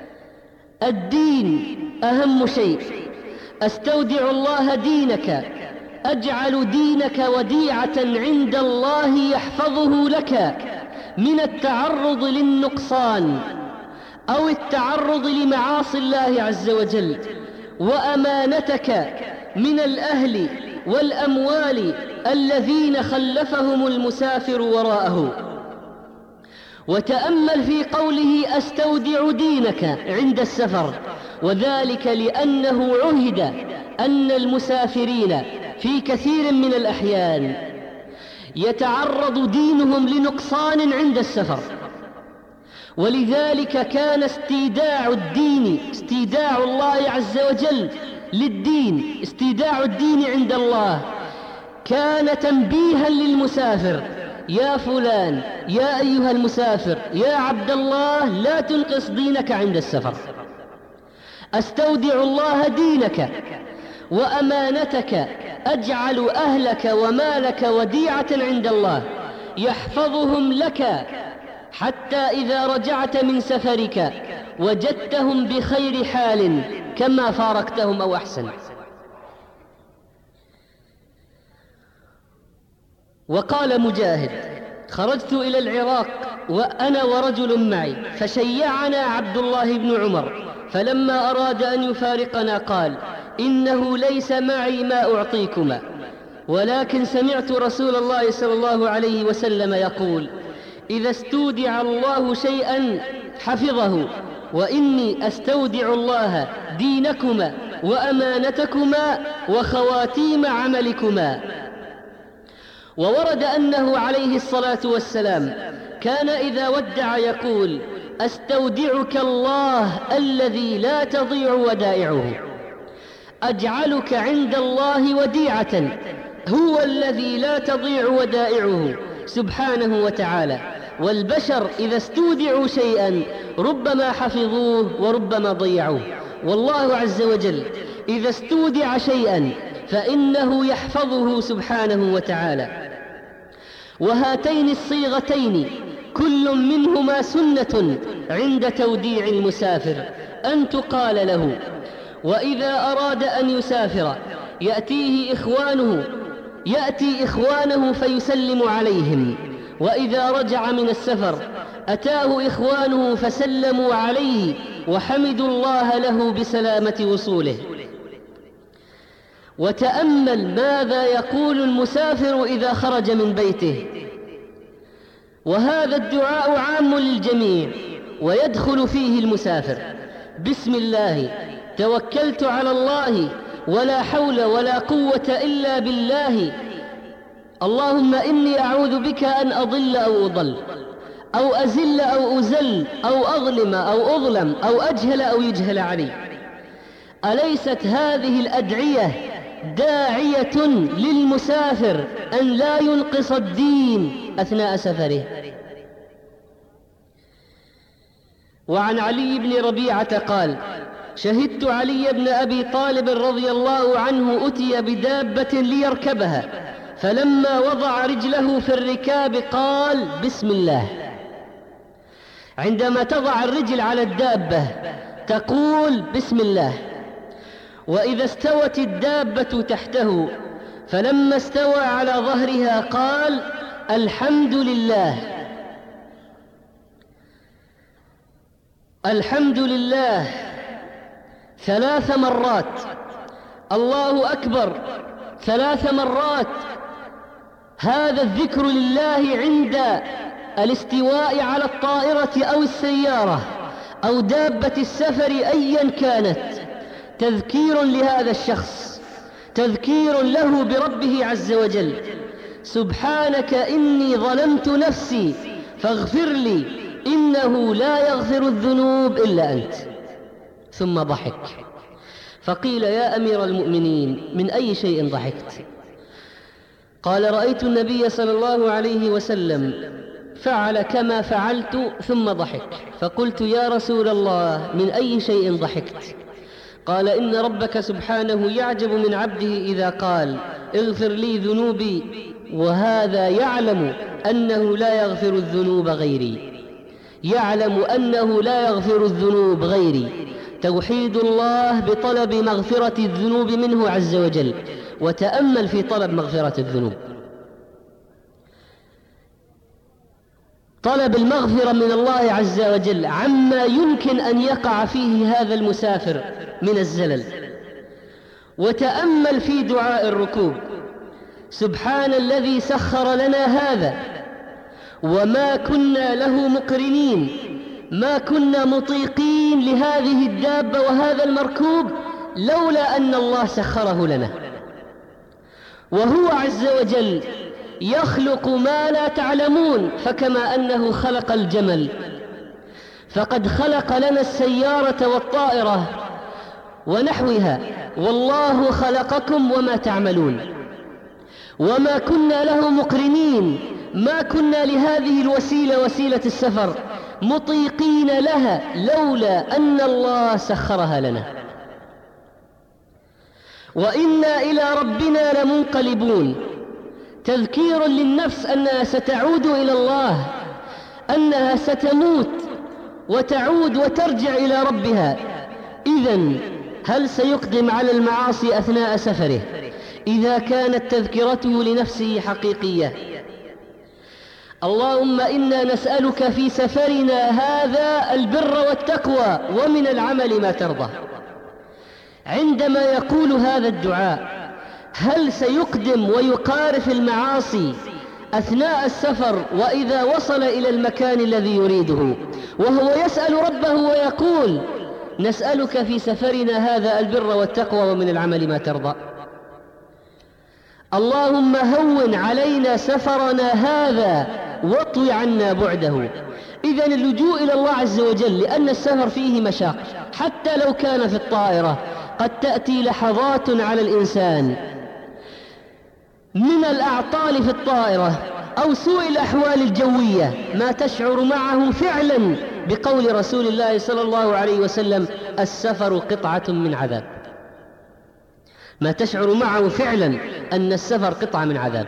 الدين أهم شيء. أستودع الله دينك، أجعل دينك وديعة عند الله يحفظه لك من التعرض للنقصان أو التعرض لمعاصي الله عز وجل. وأمانتك من الأهل والأموال الذين خلفهم المسافر وراءه. وتأمل في قوله: أستودع دينك عند السفر، وذلك لأنه عهد أن المسافرين في كثير من الأحيان يتعرض دينهم لنقصان عند السفر، ولذلك كان استيداع الدين، استيداع الله عز وجل للدين، استيداع الدين عند الله كان تنبيها للمسافر: يا فلان، يا أيها المسافر، يا عبد الله، لا تنقص دينك عند السفر. أستودع الله دينك وأمانتك، أجعل أهلك ومالك وديعة عند الله يحفظهم لك، حتى إذا رجعت من سفرك وجدتهم بخير حال كما فارقتهم أو أحسن. وقال مجاهد: خرجت إلى العراق وأنا ورجل معي، فشيعنا عبد الله بن عمر، فلما أراد أن يفارقنا قال: إنه ليس معي ما أعطيكما، ولكن سمعت رسول الله صلى الله عليه وسلم يقول: إذا استودع الله شيئا حفظه، وإني أستودع الله دينكما وأمانتكما وخواتيم عملكما. وورد أنه عليه الصلاة والسلام كان إذا ودع يقول: أستودعك الله الذي لا تضيع ودائعه. أجعلك عند الله وديعة، هو الذي لا تضيع ودائعه سبحانه وتعالى. والبشر إذا استودعوا شيئا ربما حفظوه وربما ضيعوه، والله عز وجل إذا استودع شيئا فإنه يحفظه سبحانه وتعالى. وهاتين الصيغتين كل منهما سنة عند توديع المسافر، أن تقال له. وإذا أراد أن يسافر يأتيه إخوانه يأتي إخوانه فيسلم عليهم، وإذا رجع من السفر أتاه إخوانه فسلموا عليه وحمدوا الله له بسلامة وصوله. وتأمل ماذا يقول المسافر إذا خرج من بيته، وهذا الدعاء عام للجميع ويدخل فيه المسافر: بسم الله توكلت على الله ولا حول ولا قوة إلا بالله، اللهم إني أعوذ بك أن أضل أو أضل أو أزل أو أزل أو أظلم أو أظلم أو أجهل أو يجهل علي. أليست هذه الأدعية داعية للمسافر أن لا ينقص الدين أثناء سفره؟ وعن علي بن ربيعة قال: شهدت علي بن أبي طالب رضي الله عنه أتي بدابة ليركبها، فلما وضع رجله في الركاب قال: بسم الله. عندما تضع الرجل على الدابة تقول بسم الله، وإذا استوت الدابة تحته فلما استوى على ظهرها قال الحمد لله الحمد لله ثلاث مرات، الله أكبر ثلاث مرات. هذا الذكر لله عند الاستواء على الطائرة أو السيارة أو دابة السفر أيا كانت، تذكير لهذا الشخص، تذكير له بربه عز وجل. سبحانك إني ظلمت نفسي فاغفر لي إنه لا يغفر الذنوب إلا أنت. ثم ضحك، فقيل يا أمير المؤمنين من أي شيء ضحكت؟ قال رأيت النبي صلى الله عليه وسلم فعل كما فعلت ثم ضحك، فقلت يا رسول الله من أي شيء ضحكت؟ قال إن ربك سبحانه يعجب من عبده إذا قال اغفر لي ذنوبي وهذا يعلم أنه لا يغفر الذنوب غيري، يعلم أنه لا يغفر الذنوب غيري. توحيد الله بطلب مغفرة الذنوب منه عز وجل، وتأمل في طلب مغفرة الذنوب، طلب المغفرة من الله عز وجل عما يمكن أن يقع فيه هذا المسافر من الزلل. وتأمل في دعاء الركوب، سبحان الذي سخر لنا هذا وما كنا له مقرنين، ما كنا مطيقين لهذه الدابة وهذا المركوب لولا أن الله سخره لنا. وهو عز وجل يخلق ما لا تعلمون، فكما أنه خلق الجمل فقد خلق لنا السيارة والطائرة ونحوها، والله خلقكم وما تعملون. وما كنا له مقرنين، ما كنا لهذه الوسيلة وسيلة السفر مطيقين لها لولا أن الله سخرها لنا. وإنا إلى ربنا لمنقلبون، تذكير للنفس أنها ستعود إلى الله، أنها ستموت وتعود وترجع إلى ربها. إذن هل سيقدم على المعاصي أثناء سفره إذا كانت تذكرته لنفسه حقيقية؟ اللهم إنا نسألك في سفرنا هذا البر والتقوى ومن العمل ما ترضى. عندما يقول هذا الدعاء هل سيقدم ويقارف المعاصي أثناء السفر وإذا وصل إلى المكان الذي يريده وهو يسأل ربه ويقول نسألك في سفرنا هذا البر والتقوى ومن العمل ما ترضى؟ اللهم هون علينا سفرنا هذا واطوي عنا بعده. إذن اللجوء إلى الله عز وجل، لأن السفر فيه مشاق، حتى لو كان في الطائرة قد تأتي لحظات على الإنسان من الأعطال في الطائرة أو سوء الأحوال الجوية ما تشعر معه فعلا بقول رسول الله صلى الله عليه وسلم السفر قطعة من عذاب، ما تشعر معه فعلا أن السفر قطعة من عذاب.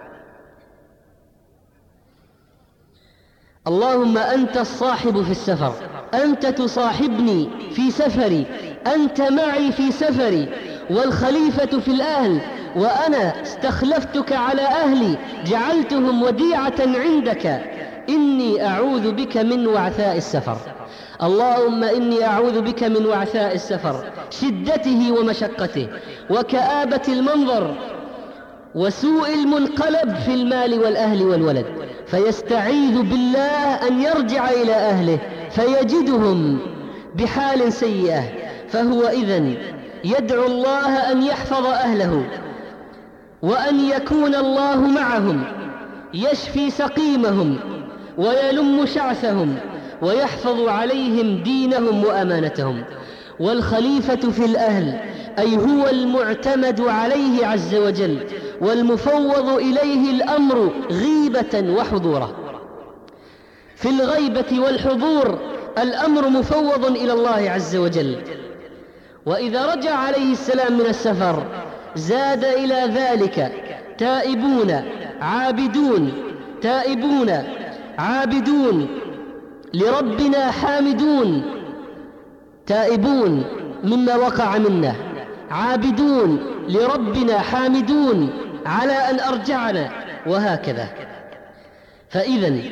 اللهم أنت الصاحب في السفر، أنت تصاحبني في سفري، أنت معي في سفري، والخليفة في الأهل، وأنا استخلفتك على أهلي جعلتهم وديعة عندك. إني أعوذ بك من وعثاء السفر. اللهم إني أعوذ بك من وعثاء السفر، شدته ومشقته وكآبة المنظر وسوء المنقلب في المال والأهل والولد، فيستعيذ بالله أن يرجع إلى أهله فيجدهم بحال سيئة، فهو إذن يدعو الله أن يحفظ أهله وأن يكون الله معهم يشفي سقيمهم ويلم شعثهم ويحفظ عليهم دينهم وأمانتهم. والخليفة في الأهل أي هو المعتمد عليه عز وجل والمفوض إليه الأمر غيبة وحضورا. في الغيبة والحضور الأمر مفوض إلى الله عز وجل. وإذا رجع عليه السلام من السفر زاد إلى ذلك تائبون عابدون، تائبون عابدون لربنا حامدون تائبون مما وقع منا، عابدون لربنا حامدون على أن أرجعنا، وهكذا. فإذن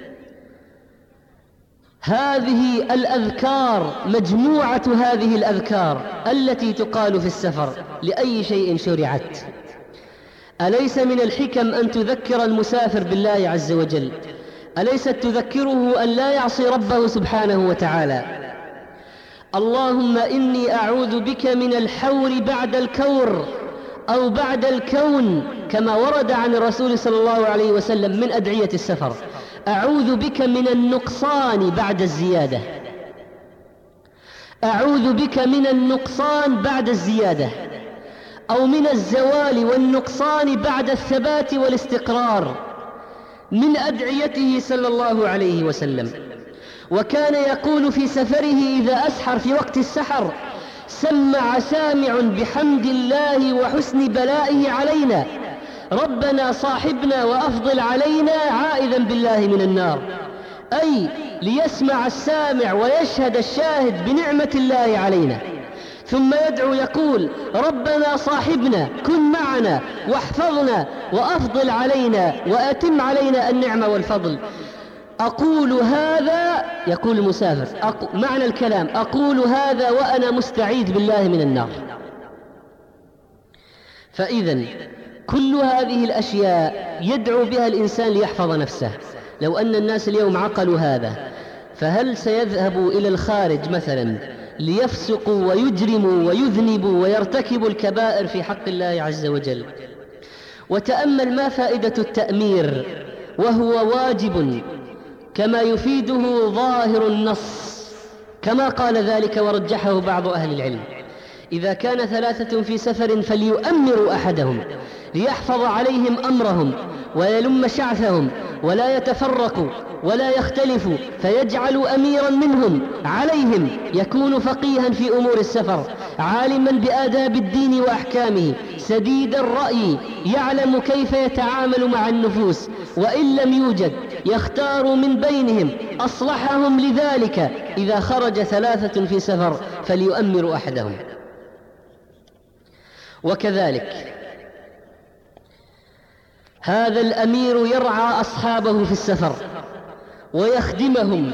هذه الأذكار، مجموعة هذه الأذكار التي تقال في السفر لأي شيء شرعت، أليس من الحكم أن تذكر المسافر بالله عز وجل؟ أليست تذكره أن لا يعصي ربه سبحانه وتعالى؟ اللهم إني أعوذ بك من الحور بعد الكور أو بعد الكون، كما ورد عن الرسول صلى الله عليه وسلم من أدعية السفر. أعوذ بك من النقصان بعد الزيادة، أعوذ بك من النقصان بعد الزيادة، أو من الزوال والنقصان بعد الثبات والاستقرار، من أدعيته صلى الله عليه وسلم. وكان يقول في سفره إذا أسحر في وقت السحر: سمع سامع بحمد الله وحسن بلائه علينا، ربنا صاحبنا وأفضل علينا عائذا بالله من النار، أي ليسمع السامع ويشهد الشاهد بنعمة الله علينا. ثم يدعو يقول: ربنا صاحبنا، كن معنا واحفظنا وأفضل علينا وأتم علينا النعمة والفضل. أقول هذا، يقول المسافر، أق... معنى الكلام: أقول هذا وأنا مستعيذ بالله من النار. فإذن كل هذه الأشياء يدعو بها الإنسان ليحفظ نفسه. لو أن الناس اليوم عقلوا هذا، فهل سيذهبوا إلى الخارج مثلا ليفسقوا ويجرموا ويذنبوا ويرتكبوا الكبائر في حق الله عز وجل؟ وتأمل ما فائدة التأمير، وهو واجب كما يفيده ظاهر النص، كما قال ذلك ورجحه بعض أهل العلم. إذا كان ثلاثة في سفر فليؤمروا أحدهم ليحفظ عليهم أمرهم ويلم شعثهم ولا يتفرقوا ولا يختلفوا، فيجعل أميرا منهم عليهم يكون فقيها في أمور السفر، عالما بآداب الدين وأحكامه، سديد الرأي، يعلم كيف يتعامل مع النفوس، وإن لم يوجد يختار من بينهم أصلحهم لذلك. إذا خرج ثلاثة في سفر فليؤمروا أحدهم. وكذلك هذا الأمير يرعى أصحابه في السفر ويخدمهم.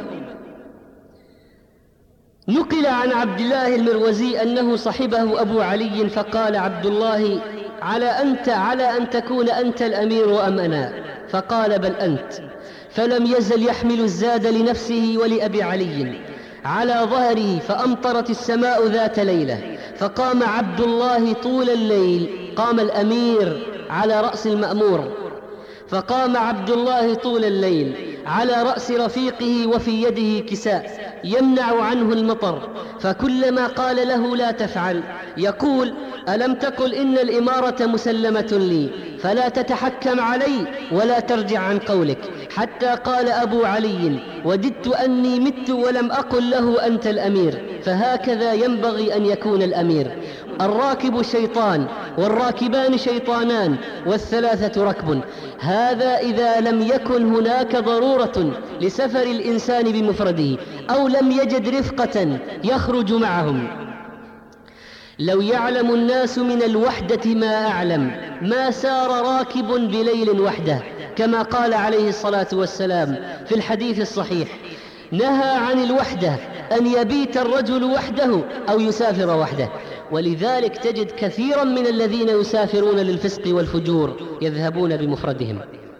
نقل عن عبد الله المروزي أنه صحبه أبو علي فقال عبد الله: على أنت على أن تكون أنت الأمير أم أنا؟ فقال: بل أنت. فلم يزل يحمل الزاد لنفسه ولأبي علي على ظهره، فأمطرت السماء ذات ليلة، فقام عبد الله طول الليل. قام الأمير على رأس المأمور، فقام عبد الله طول الليل على رأس رفيقه وفي يده كساء يمنع عنه المطر، فكلما قال له لا تفعل يقول: ألم تقل إن الإمارة مسلمة لي، فلا تتحكم علي ولا ترجع عن قولك. حتى قال أبو علي: وددت أني مت ولم أقل له أنت الأمير. فهكذا ينبغي أن يكون الأمير. الراكب شيطان والراكبان شيطانان والثلاثة ركب. هذا إذا لم يكن هناك ضرورة لسفر الإنسان بمفرده أو لم يجد رفقة يخرج معهم. لو يعلم الناس من الوحدة ما أعلم ما سار راكب بليل وحده، كما قال عليه الصلاة والسلام في الحديث الصحيح: نهى عن الوحدة أن يبيت الرجل وحده أو يسافر وحده. ولذلك تجد كثيرا من الذين يسافرون للفسق والفجور يذهبون بمفردهم،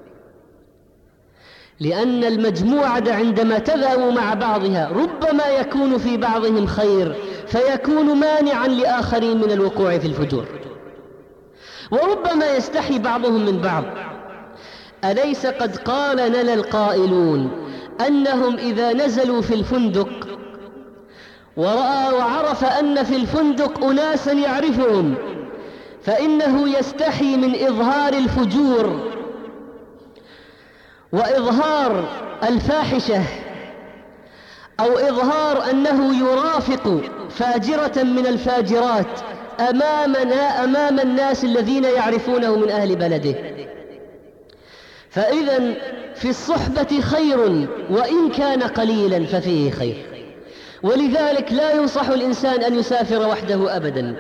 لأن المجموعة عندما تذهب مع بعضها ربما يكون في بعضهم خير فيكون مانعا لآخرين من الوقوع في الفجور، وربما يستحي بعضهم من بعض. أليس قد قال لنا القائلون أنهم إذا نزلوا في الفندق ورأى وعرف أن في الفندق أناسا يعرفهم فإنه يستحي من إظهار الفجور وإظهار الفاحشة أو إظهار أنه يرافق فاجرة من الفاجرات أمامنا أمام الناس الذين يعرفونه من أهل بلده. فإذا في الصحبة خير، وإن كان قليلا ففيه خير. ولذلك لا ينصح الإنسان أن يسافر وحده أبدا.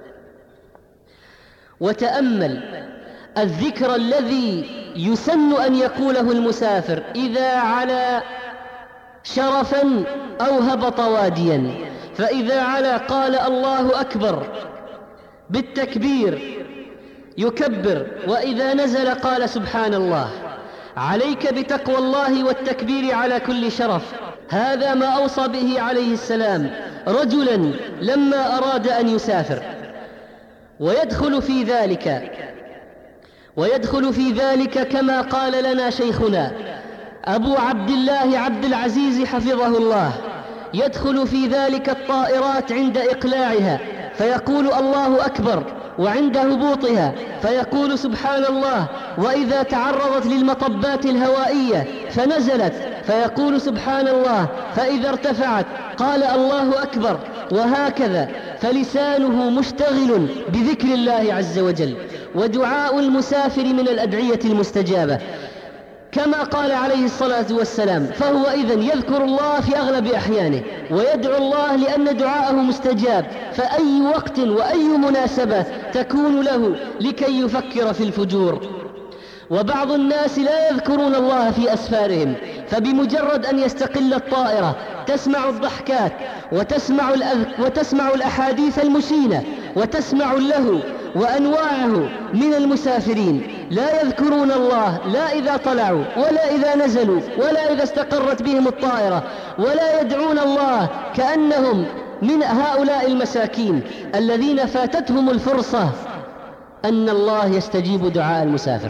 وتأمل الذكر الذي يسن أن يقوله المسافر إذا علا شرفا أو هبط واديا. فإذا علا قال الله أكبر بالتكبير يكبر، وإذا نزل قال سبحان الله. عليك بتقوى الله والتكبير على كل شرف. هذا ما أوصى به عليه السلام رجلا لما أراد أن يسافر. ويدخل في ذلك ويدخل في ذلك كما قال لنا شيخنا أبو عبد الله عبد العزيز حفظه الله، يدخل في ذلك الطائرات عند إقلاعها فيقول الله أكبر، وعند هبوطها فيقول سبحان الله، وإذا تعرضت للمطبات الهوائية فنزلت فيقول سبحان الله، فإذا ارتفعت قال الله أكبر، وهكذا. فلسانه مشتغل بذكر الله عز وجل. ودعاء المسافر من الأدعية المستجابة كما قال عليه الصلاة والسلام، فهو إذن يذكر الله في أغلب أحيانه ويدعو الله لأن دعاءه مستجاب، فأي وقت وأي مناسبة تكون له لكي يفكر في الفجور. وبعض الناس لا يذكرون الله في أسفارهم، فبمجرد أن يستقل الطائرة تسمع الضحكات وتسمع, الأذك وتسمع الأحاديث المشينة وتسمع اللهو وأنواعه من المسافرين، لا يذكرون الله لا إذا طلعوا ولا إذا نزلوا ولا إذا استقرت بهم الطائرة، ولا يدعون الله، كأنهم من هؤلاء المساكين الذين فاتتهم الفرصة أن الله يستجيب دعاء المسافر.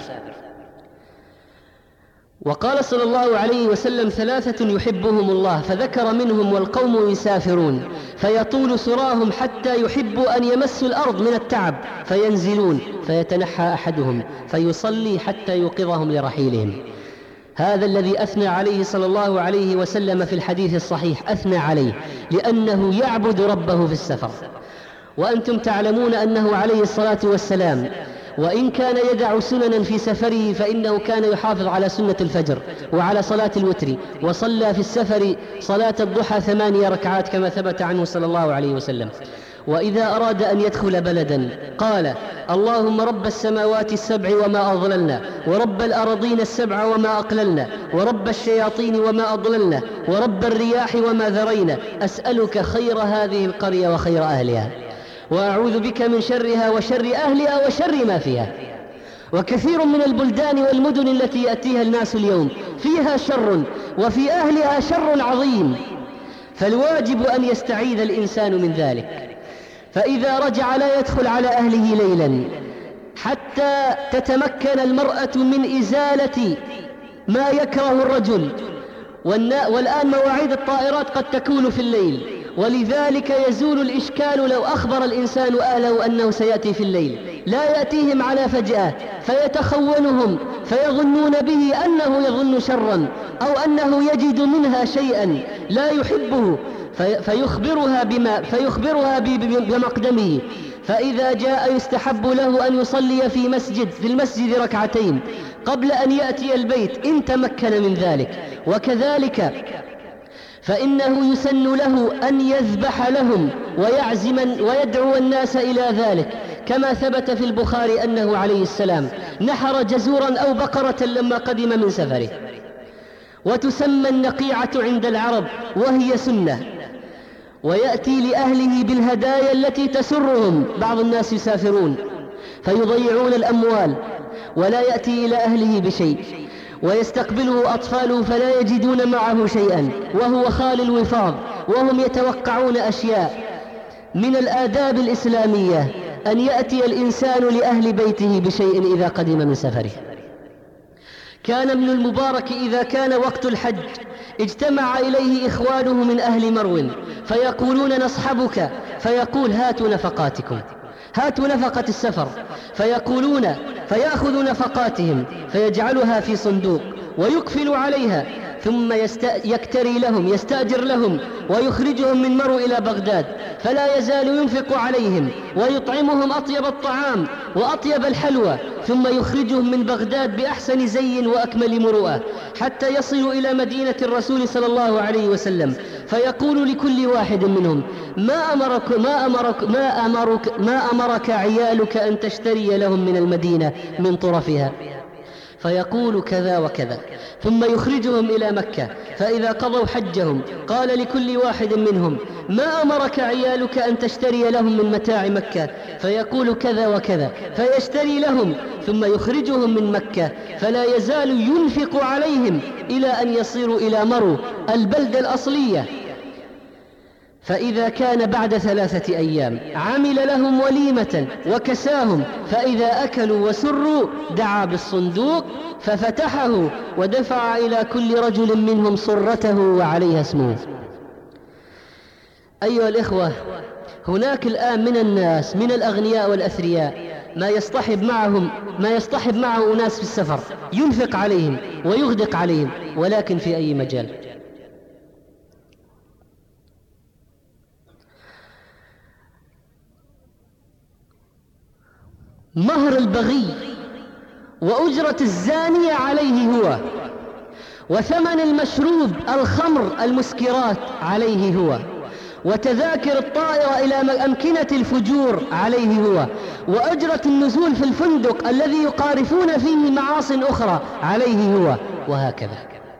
وقال صلى الله عليه وسلم ثلاثة يحبهم الله، فذكر منهم والقوم يسافرون فيطول سراهم حتى يحبوا أن يمسوا الأرض من التعب فينزلون، فيتنحى أحدهم فيصلي حتى يوقظهم لرحيلهم. هذا الذي أثنى عليه صلى الله عليه وسلم في الحديث الصحيح، أثنى عليه لأنه يعبد ربه في السفر. وأنتم تعلمون أنه عليه الصلاة والسلام وإن كان يدع سننا في سفره فإنه كان يحافظ على سنة الفجر وعلى صلاة الوتر، وصلى في السفر صلاة الضحى ثمانية ركعات كما ثبت عنه صلى الله عليه وسلم. وإذا أراد أن يدخل بلدا قال اللهم رب السماوات السبع وما أضللنا، ورب الأرضين السبع وما أقللنا، ورب الشياطين وما أضللنا، ورب الرياح وما ذرينا، أسألك خير هذه القرية وخير أهلها، وأعوذ بك من شرها وشر أهلها وشر ما فيها. وكثير من البلدان والمدن التي يأتيها الناس اليوم فيها شر وفي أهلها شر عظيم، فالواجب أن يستعيذ الإنسان من ذلك. فإذا رجع لا يدخل على أهله ليلا حتى تتمكن المرأة من إزالة ما يكره الرجل. والآن مواعيد الطائرات قد تكون في الليل، ولذلك يزول الإشكال لو أخبر الإنسان أهله أنه سيأتي في الليل، لا يأتيهم على فجأة فيتخونهم فيظنون به أنه يظن شرا أو أنه يجد منها شيئا لا يحبه فيخبرها بما فيخبرها بمقدمه. فإذا جاء يستحب له أن يصلي في مسجد في المسجد ركعتين قبل أن يأتي البيت إن تمكن من ذلك. وكذلك فإنه يسن له أن يذبح لهم ويعزم ويدعو الناس إلى ذلك، كما ثبت في البخاري أنه عليه السلام نحر جزورا أو بقرة لما قدم من سفره. وتسمى النقيعة عند العرب وهي سنة. ويأتي لأهله بالهدايا التي تسرهم. بعض الناس يسافرون فيضيعون الأموال ولا يأتي إلى أهله بشيء، ويستقبله أطفاله فلا يجدون معه شيئا وهو خال الوفاض، وهم يتوقعون أشياء. من الآداب الإسلامية أن يأتي الإنسان لأهل بيته بشيء إذا قدم من سفره. كان ابن المبارك إذا كان وقت الحج اجتمع إليه إخوانه من أهل مرو فيقولون نصحبك، فيقول هاتوا نفقاتكم، هاتوا نفقة السفر، فيقولون فيأخذ نفقاتهم فيجعلها في صندوق ويكفل عليها، ثم يكتري لهم يستأجر لهم ويخرجهم من مرو إلى بغداد، فلا يزال ينفق عليهم ويطعمهم أطيب الطعام وأطيب الحلوى، ثم يخرجهم من بغداد بأحسن زي وأكمل مروءة حتى يصلوا إلى مدينة الرسول صلى الله عليه وسلم، فيقول لكل واحد منهم: ما أمرك ما أمرك ما أمرك ما أمرك عيالك أن تشتري لهم من المدينة من طرفها؟ فيقول: كذا وكذا. ثم يخرجهم إلى مكة، فإذا قضوا حجهم قال لكل واحد منهم: ما أمرك عيالك أن تشتري لهم من متاع مكة؟ فيقول: كذا وكذا، فيشتري لهم، ثم يخرجهم من مكة، فلا يزال ينفق عليهم إلى أن يصيروا إلى مرو البلدة الأصلية. فإذا كان بعد ثلاثة أيام عمل لهم وليمة وكساهم، فإذا أكلوا وسروا دعا بالصندوق ففتحه ودفع إلى كل رجل منهم صرته وعليها اسمه. أيها الإخوة، هناك الآن من الناس من الأغنياء والأثرياء ما يصطحب معهم ما يصطحب معه أناس في السفر، ينفق عليهم ويغدق عليهم، ولكن في أي مجال؟ مهر البغي وأجرة الزانية عليه هو، وثمن المشروب الخمر المسكرات عليه هو، وتذاكر الطائرة إلى أمكنة الفجور عليه هو، وأجرة النزول في الفندق الذي يقارفون فيه معاصٍ أخرى عليه هو، وهكذا.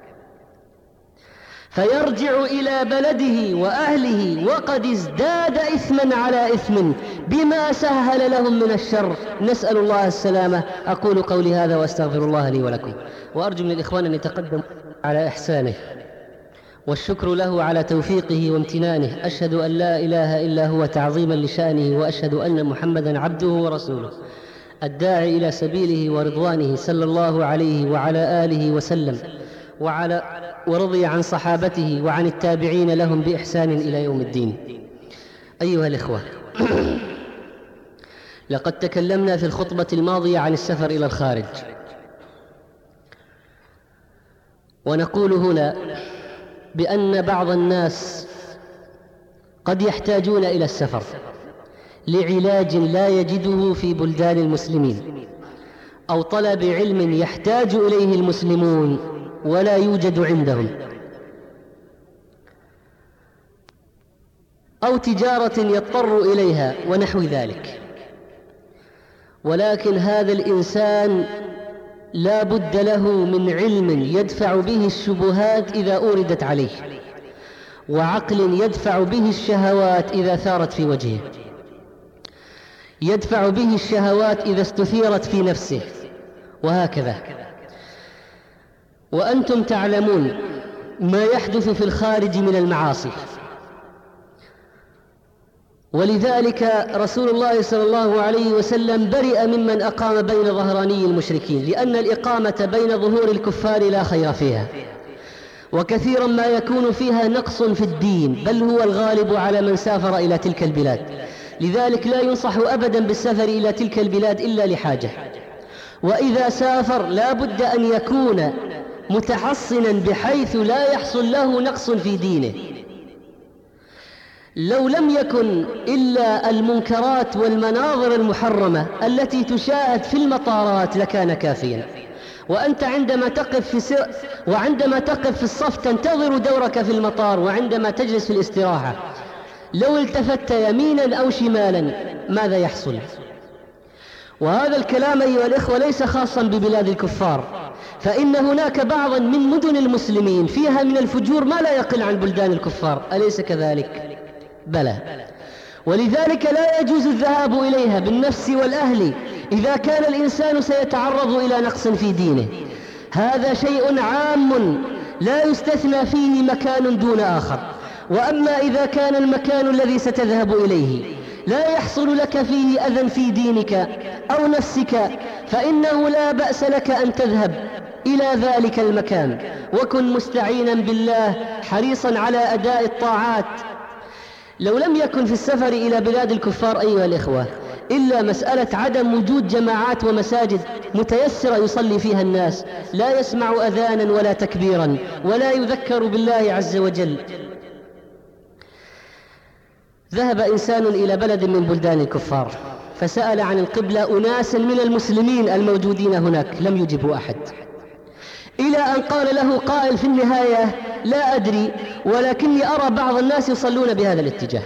فيرجع إلى بلده وأهله وقد ازداد إثما على إثم بما سهل لهم من الشر، نسأل الله السلامة. أقول قولي هذا وأستغفر الله لي ولكم، وأرجو من الإخوان أن يتقدموا على إحسانه، والشكر له على توفيقه وامتنانه. أشهد أن لا إله إلا هو تعظيما لشأنه، وأشهد أن محمدا عبده ورسوله الداعي إلى سبيله ورضوانه، صلى الله عليه وعلى آله وسلم وعلى ورضي عن صحابته وعن التابعين لهم بإحسان إلى يوم الدين. أيها الإخوة، لقد تكلمنا في الخطبة الماضية عن السفر إلى الخارج، ونقول هنا بأن بعض الناس قد يحتاجون إلى السفر لعلاج لا يجده في بلدان المسلمين، أو طلب علم يحتاج إليه المسلمون ولا يوجد عندهم، أو تجارة يضطر إليها ونحو ذلك. ولكن هذا الإنسان لا بد له من علم يدفع به الشبهات إذا أوردت عليه، وعقل يدفع به الشهوات إذا ثارت في وجهه، يدفع به الشهوات إذا استثيرت في نفسه، وهكذا. وأنتم تعلمون ما يحدث في الخارج من المعاصي، ولذلك رسول الله صلى الله عليه وسلم برئ ممن أقام بين ظهراني المشركين، لأن الإقامة بين ظهور الكفار لا خير فيها، وكثيرا ما يكون فيها نقص في الدين، بل هو الغالب على من سافر إلى تلك البلاد. لذلك لا ينصح أبدا بالسفر إلى تلك البلاد إلا لحاجة، وإذا سافر لا بد أن يكون متحصنا بحيث لا يحصل له نقص في دينه. لو لم يكن إلا المنكرات والمناظر المحرمة التي تشاهد في المطارات لكان كافيا. وأنت عندما تقف في سر وعندما تقف في الصف تنتظر دورك في المطار، وعندما تجلس في الاستراحة لو التفت يمينا أو شمالا ماذا يحصل؟ وهذا الكلام أيها الإخوة ليس خاصا ببلاد الكفار، فإن هناك بعضا من مدن المسلمين فيها من الفجور ما لا يقل عن بلدان الكفار، أليس كذلك؟ بلى. ولذلك لا يجوز الذهاب إليها بالنفس والأهل إذا كان الإنسان سيتعرض إلى نقص في دينه. هذا شيء عام لا يستثنى فيه مكان دون آخر. وأما إذا كان المكان الذي ستذهب إليه لا يحصل لك فيه أذى في دينك أو نفسك، فإنه لا بأس لك أن تذهب إلى ذلك المكان، وكن مستعينا بالله حريصا على أداء الطاعات. لو لم يكن في السفر إلى بلاد الكفار أيها الإخوة إلا مسألة عدم وجود جماعات ومساجد متيسرة يصلي فيها الناس، لا يسمع أذانا ولا تكبيرا ولا يذكر بالله عز وجل. ذهب إنسان إلى بلد من بلدان الكفار فسأل عن القبلة أناس من المسلمين الموجودين هناك، لم يجبه أحد، إلى أن قال له قائل في النهاية: لا أدري، ولكني أرى بعض الناس يصلون بهذا الاتجاه.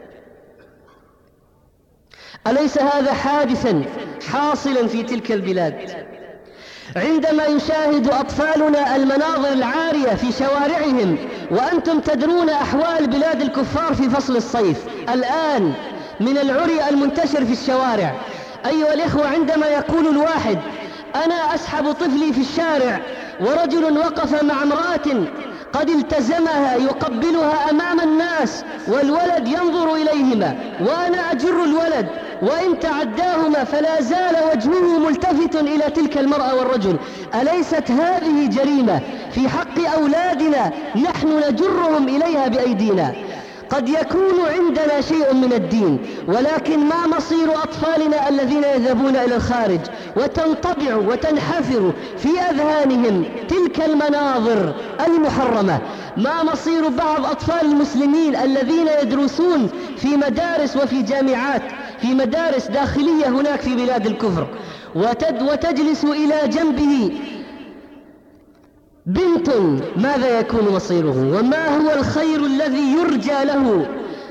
أليس هذا حادثا حاصلا في تلك البلاد؟ عندما يشاهد أطفالنا المناظر العارية في شوارعهم، وأنتم تدرون أحوال بلاد الكفار في فصل الصيف الآن من العري المنتشر في الشوارع. أيها الإخوة، عندما يقول الواحد: أنا أسحب طفلي في الشارع ورجل وقف مع امرأة قد التزمها يقبلها أمام الناس والولد ينظر إليهما، وأنا أجر الولد وإن تعداهما فلا زال وجهه ملتفت إلى تلك المرأة والرجل، أليست هذه جريمة في حق أولادنا نحن نجرهم إليها بأيدينا؟ قد يكون عندنا شيء من الدين، ولكن ما مصير أطفالنا الذين يذهبون إلى الخارج وتنطبع وتنحفر في أذهانهم تلك المناظر المحرمة؟ ما مصير بعض أطفال المسلمين الذين يدرسون في مدارس وفي جامعات، في مدارس داخلية هناك في بلاد الكفر، وتجلس إلى جنبه بنت؟ ماذا يكون مصيره؟ وما هو الخير الذي يرجى له؟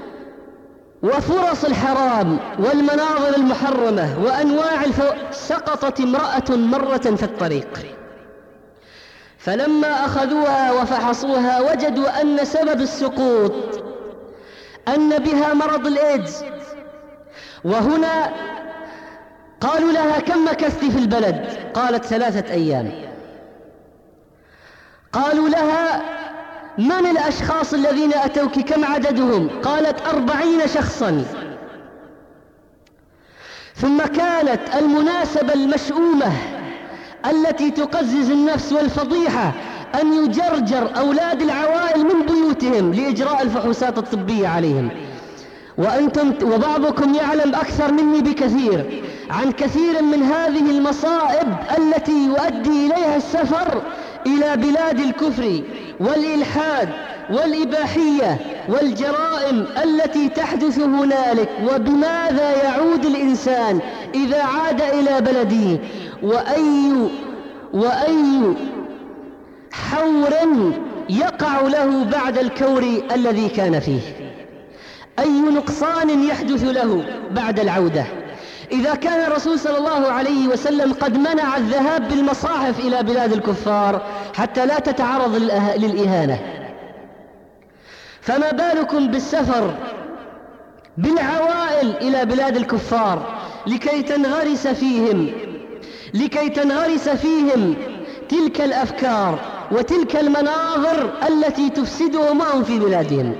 وفرص الحرام والمناظر المحرمة وأنواع الفو... سقطت امرأة مرة في الطريق، فلما أخذوها وفحصوها وجدوا أن سبب السقوط أن بها مرض الإيدز. وهنا قالوا لها: كم مكثت في البلد؟ قالت: ثلاثة أيام. قالوا لها: من الأشخاص الذين أتوك؟ كم عددهم؟ قالت: أربعين شخصا. ثم كانت المناسبة المشؤومة التي تقزز النفس والفضيحة أن يجرجر أولاد العوائل من بيوتهم لإجراء الفحوصات الطبية عليهم. وأنتم وبعضكم يعلم أكثر مني بكثير عن كثير من هذه المصائب التي يؤدي إليها السفر إلى بلاد الكفر والإلحاد والإباحية والجرائم التي تحدث هنالك. وبماذا يعود الإنسان إذا عاد إلى بلده؟ وأي وأي حور يقع له بعد الكور الذي كان فيه؟ أي نقصان يحدث له بعد العودة؟ إذا كان الرسول صلى الله عليه وسلم قد منع الذهاب بالمصاحف إلى بلاد الكفار حتى لا تتعرض للإهانة، فما بالكم بالسفر بالعوائل إلى بلاد الكفار لكي تنغرس فيهم لكي تنغرس فيهم تلك الأفكار وتلك المناظر التي تفسدهم وهم في بلادهم.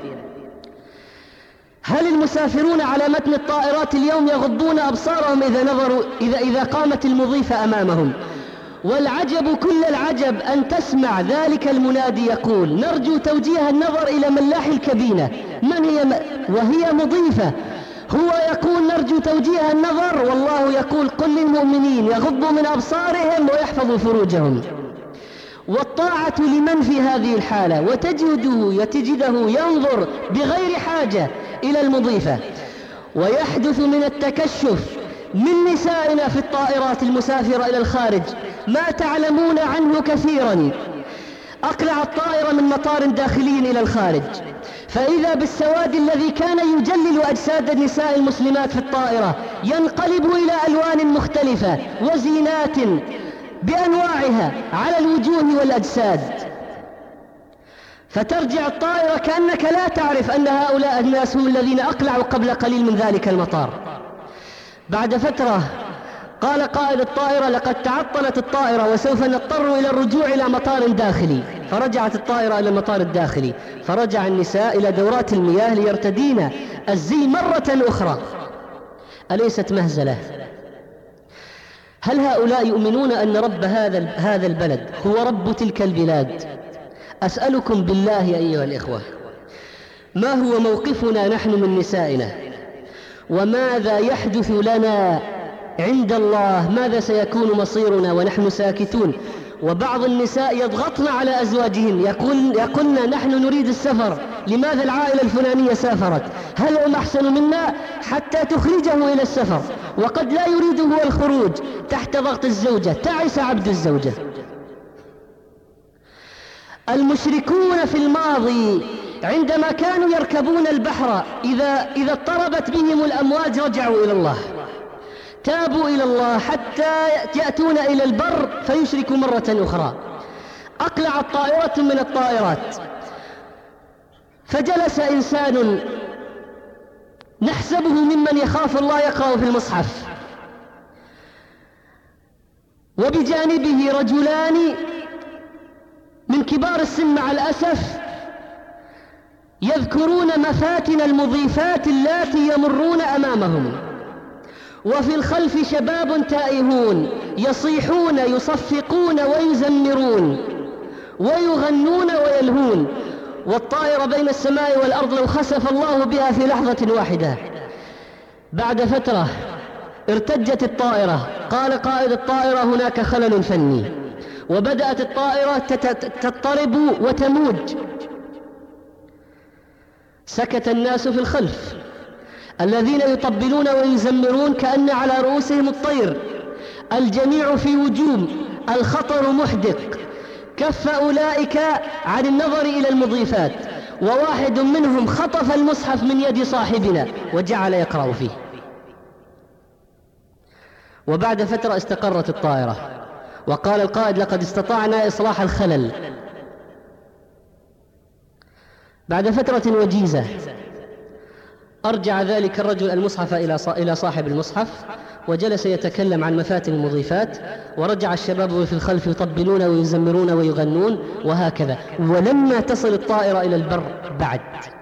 هل المسافرون على متن الطائرات اليوم يغضون أبصارهم إذا نظروا إذا إذا قامت المضيفة أمامهم؟ والعجب كل العجب أن تسمع ذلك المنادي يقول: نرجو توجيه النظر إلى ملاح الكابينة. من هي م... وهي مضيفة. هو يقول: نرجو توجيه النظر، والله يقول: قل للمؤمنين يغضوا من أبصارهم ويحفظوا فروجهم. والطاعة لمن في هذه الحالة؟ وتجده يتجده ينظر بغير حاجة إلى المضيفة. ويحدث من التكشف من نسائنا في الطائرات المسافرة إلى الخارج ما تعلمون عنه كثيرا. أقلع الطائرة من مطار داخلي إلى الخارج، فإذا بالسواد الذي كان يجلل أجساد النساء المسلمات في الطائرة ينقلب إلى ألوان مختلفة وزينات بأنواعها على الوجوه والأجساد، فترجع الطائرة كأنك لا تعرف أن هؤلاء الناس هم الذين أقلعوا قبل قليل من ذلك المطار. بعد فترة قال قائد الطائرة: لقد تعطلت الطائرة وسوف نضطر إلى الرجوع إلى مطار داخلي. فرجعت الطائرة إلى المطار الداخلي، فرجع النساء إلى دورات المياه ليرتدين الزي مرة أخرى. أليست مهزلة؟ هل هؤلاء يؤمنون أن رب هذا هذا البلد هو رب تلك البلاد؟ أسألكم بالله أيها الإخوة، ما هو موقفنا نحن من نسائنا وماذا يحدث لنا عند الله، ماذا سيكون مصيرنا ونحن ساكتون. وبعض النساء يضغطن على أزواجهن، يقول يقولن نحن نريد السفر، لماذا العائلة الفلانية سافرت؟ هل هم أحسن منا؟ حتى تخرجه إلى السفر، وقد لا يريد هو الخروج تحت ضغط الزوجة. تعس عبد الزوجة. المشركون في الماضي عندما كانوا يركبون البحر إذا, إذا اضطربت بهم الأمواج رجعوا إلى الله، تابوا إلى الله حتى يأتون إلى البر فيشركوا مرة أخرى. أقلعت طائرة من الطائرات فجلس إنسان نحسبه ممن يخاف الله يقرأ في المصحف، وبجانبه رجلان من كبار السن مع الأسف يذكرون مفاتن المضيفات اللاتي يمرون أمامهم، وفي الخلف شباب تائهون يصيحون يصفقون ويزمرون ويغنون ويلهون، والطائرة بين السماء والأرض لو خسف الله بها في لحظة واحدة. بعد فترة ارتجت الطائرة، قال قائد الطائرة هناك خلل فني، وبدأت الطائرة تضطرب وتموج. سكت الناس في الخلف الذين يطبلون ويزمرون كأن على رؤوسهم الطير، الجميع في وجوم، الخطر محدق. كف أولئك عن النظر إلى المضيفات، وواحد منهم خطف المصحف من يد صاحبنا وجعل يقرأ فيه. وبعد فترة استقرت الطائرة، وقال القائد لقد استطعنا إصلاح الخلل. بعد فترة وجيزة أرجع ذلك الرجل المصحف إلى صاحب المصحف وجلس يتكلم عن مفاتن المضيفات، ورجع الشباب في الخلف يطبلون ويزمرون ويغنون وهكذا، ولما تصل الطائرة إلى البر بعد.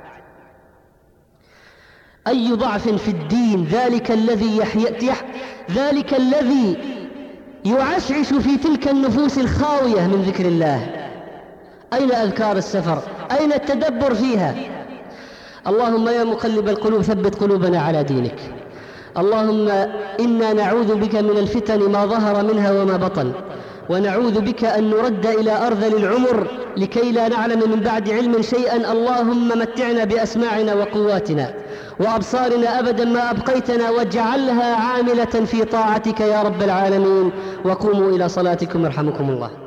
أي ضعف في الدين ذلك الذي يحيي ذلك الذي يعشعش في تلك النفوس الخاوية من ذكر الله. أين أذكار السفر؟ أين التدبر فيها؟ اللهم يا مقلب القلوب ثبت قلوبنا على دينك. اللهم إنا نعوذ بك من الفتن ما ظهر منها وما بطن، ونعوذ بك أن نرد إلى أرذل العمر لكي لا نعلم من بعد علم شيئا. اللهم متعنا بأسماعنا وقواتنا وأبصارنا أبدا ما أبقيتنا، واجعلها عاملة في طاعتك يا رب العالمين. وقوموا إلى صلاتكم يرحمكم الله.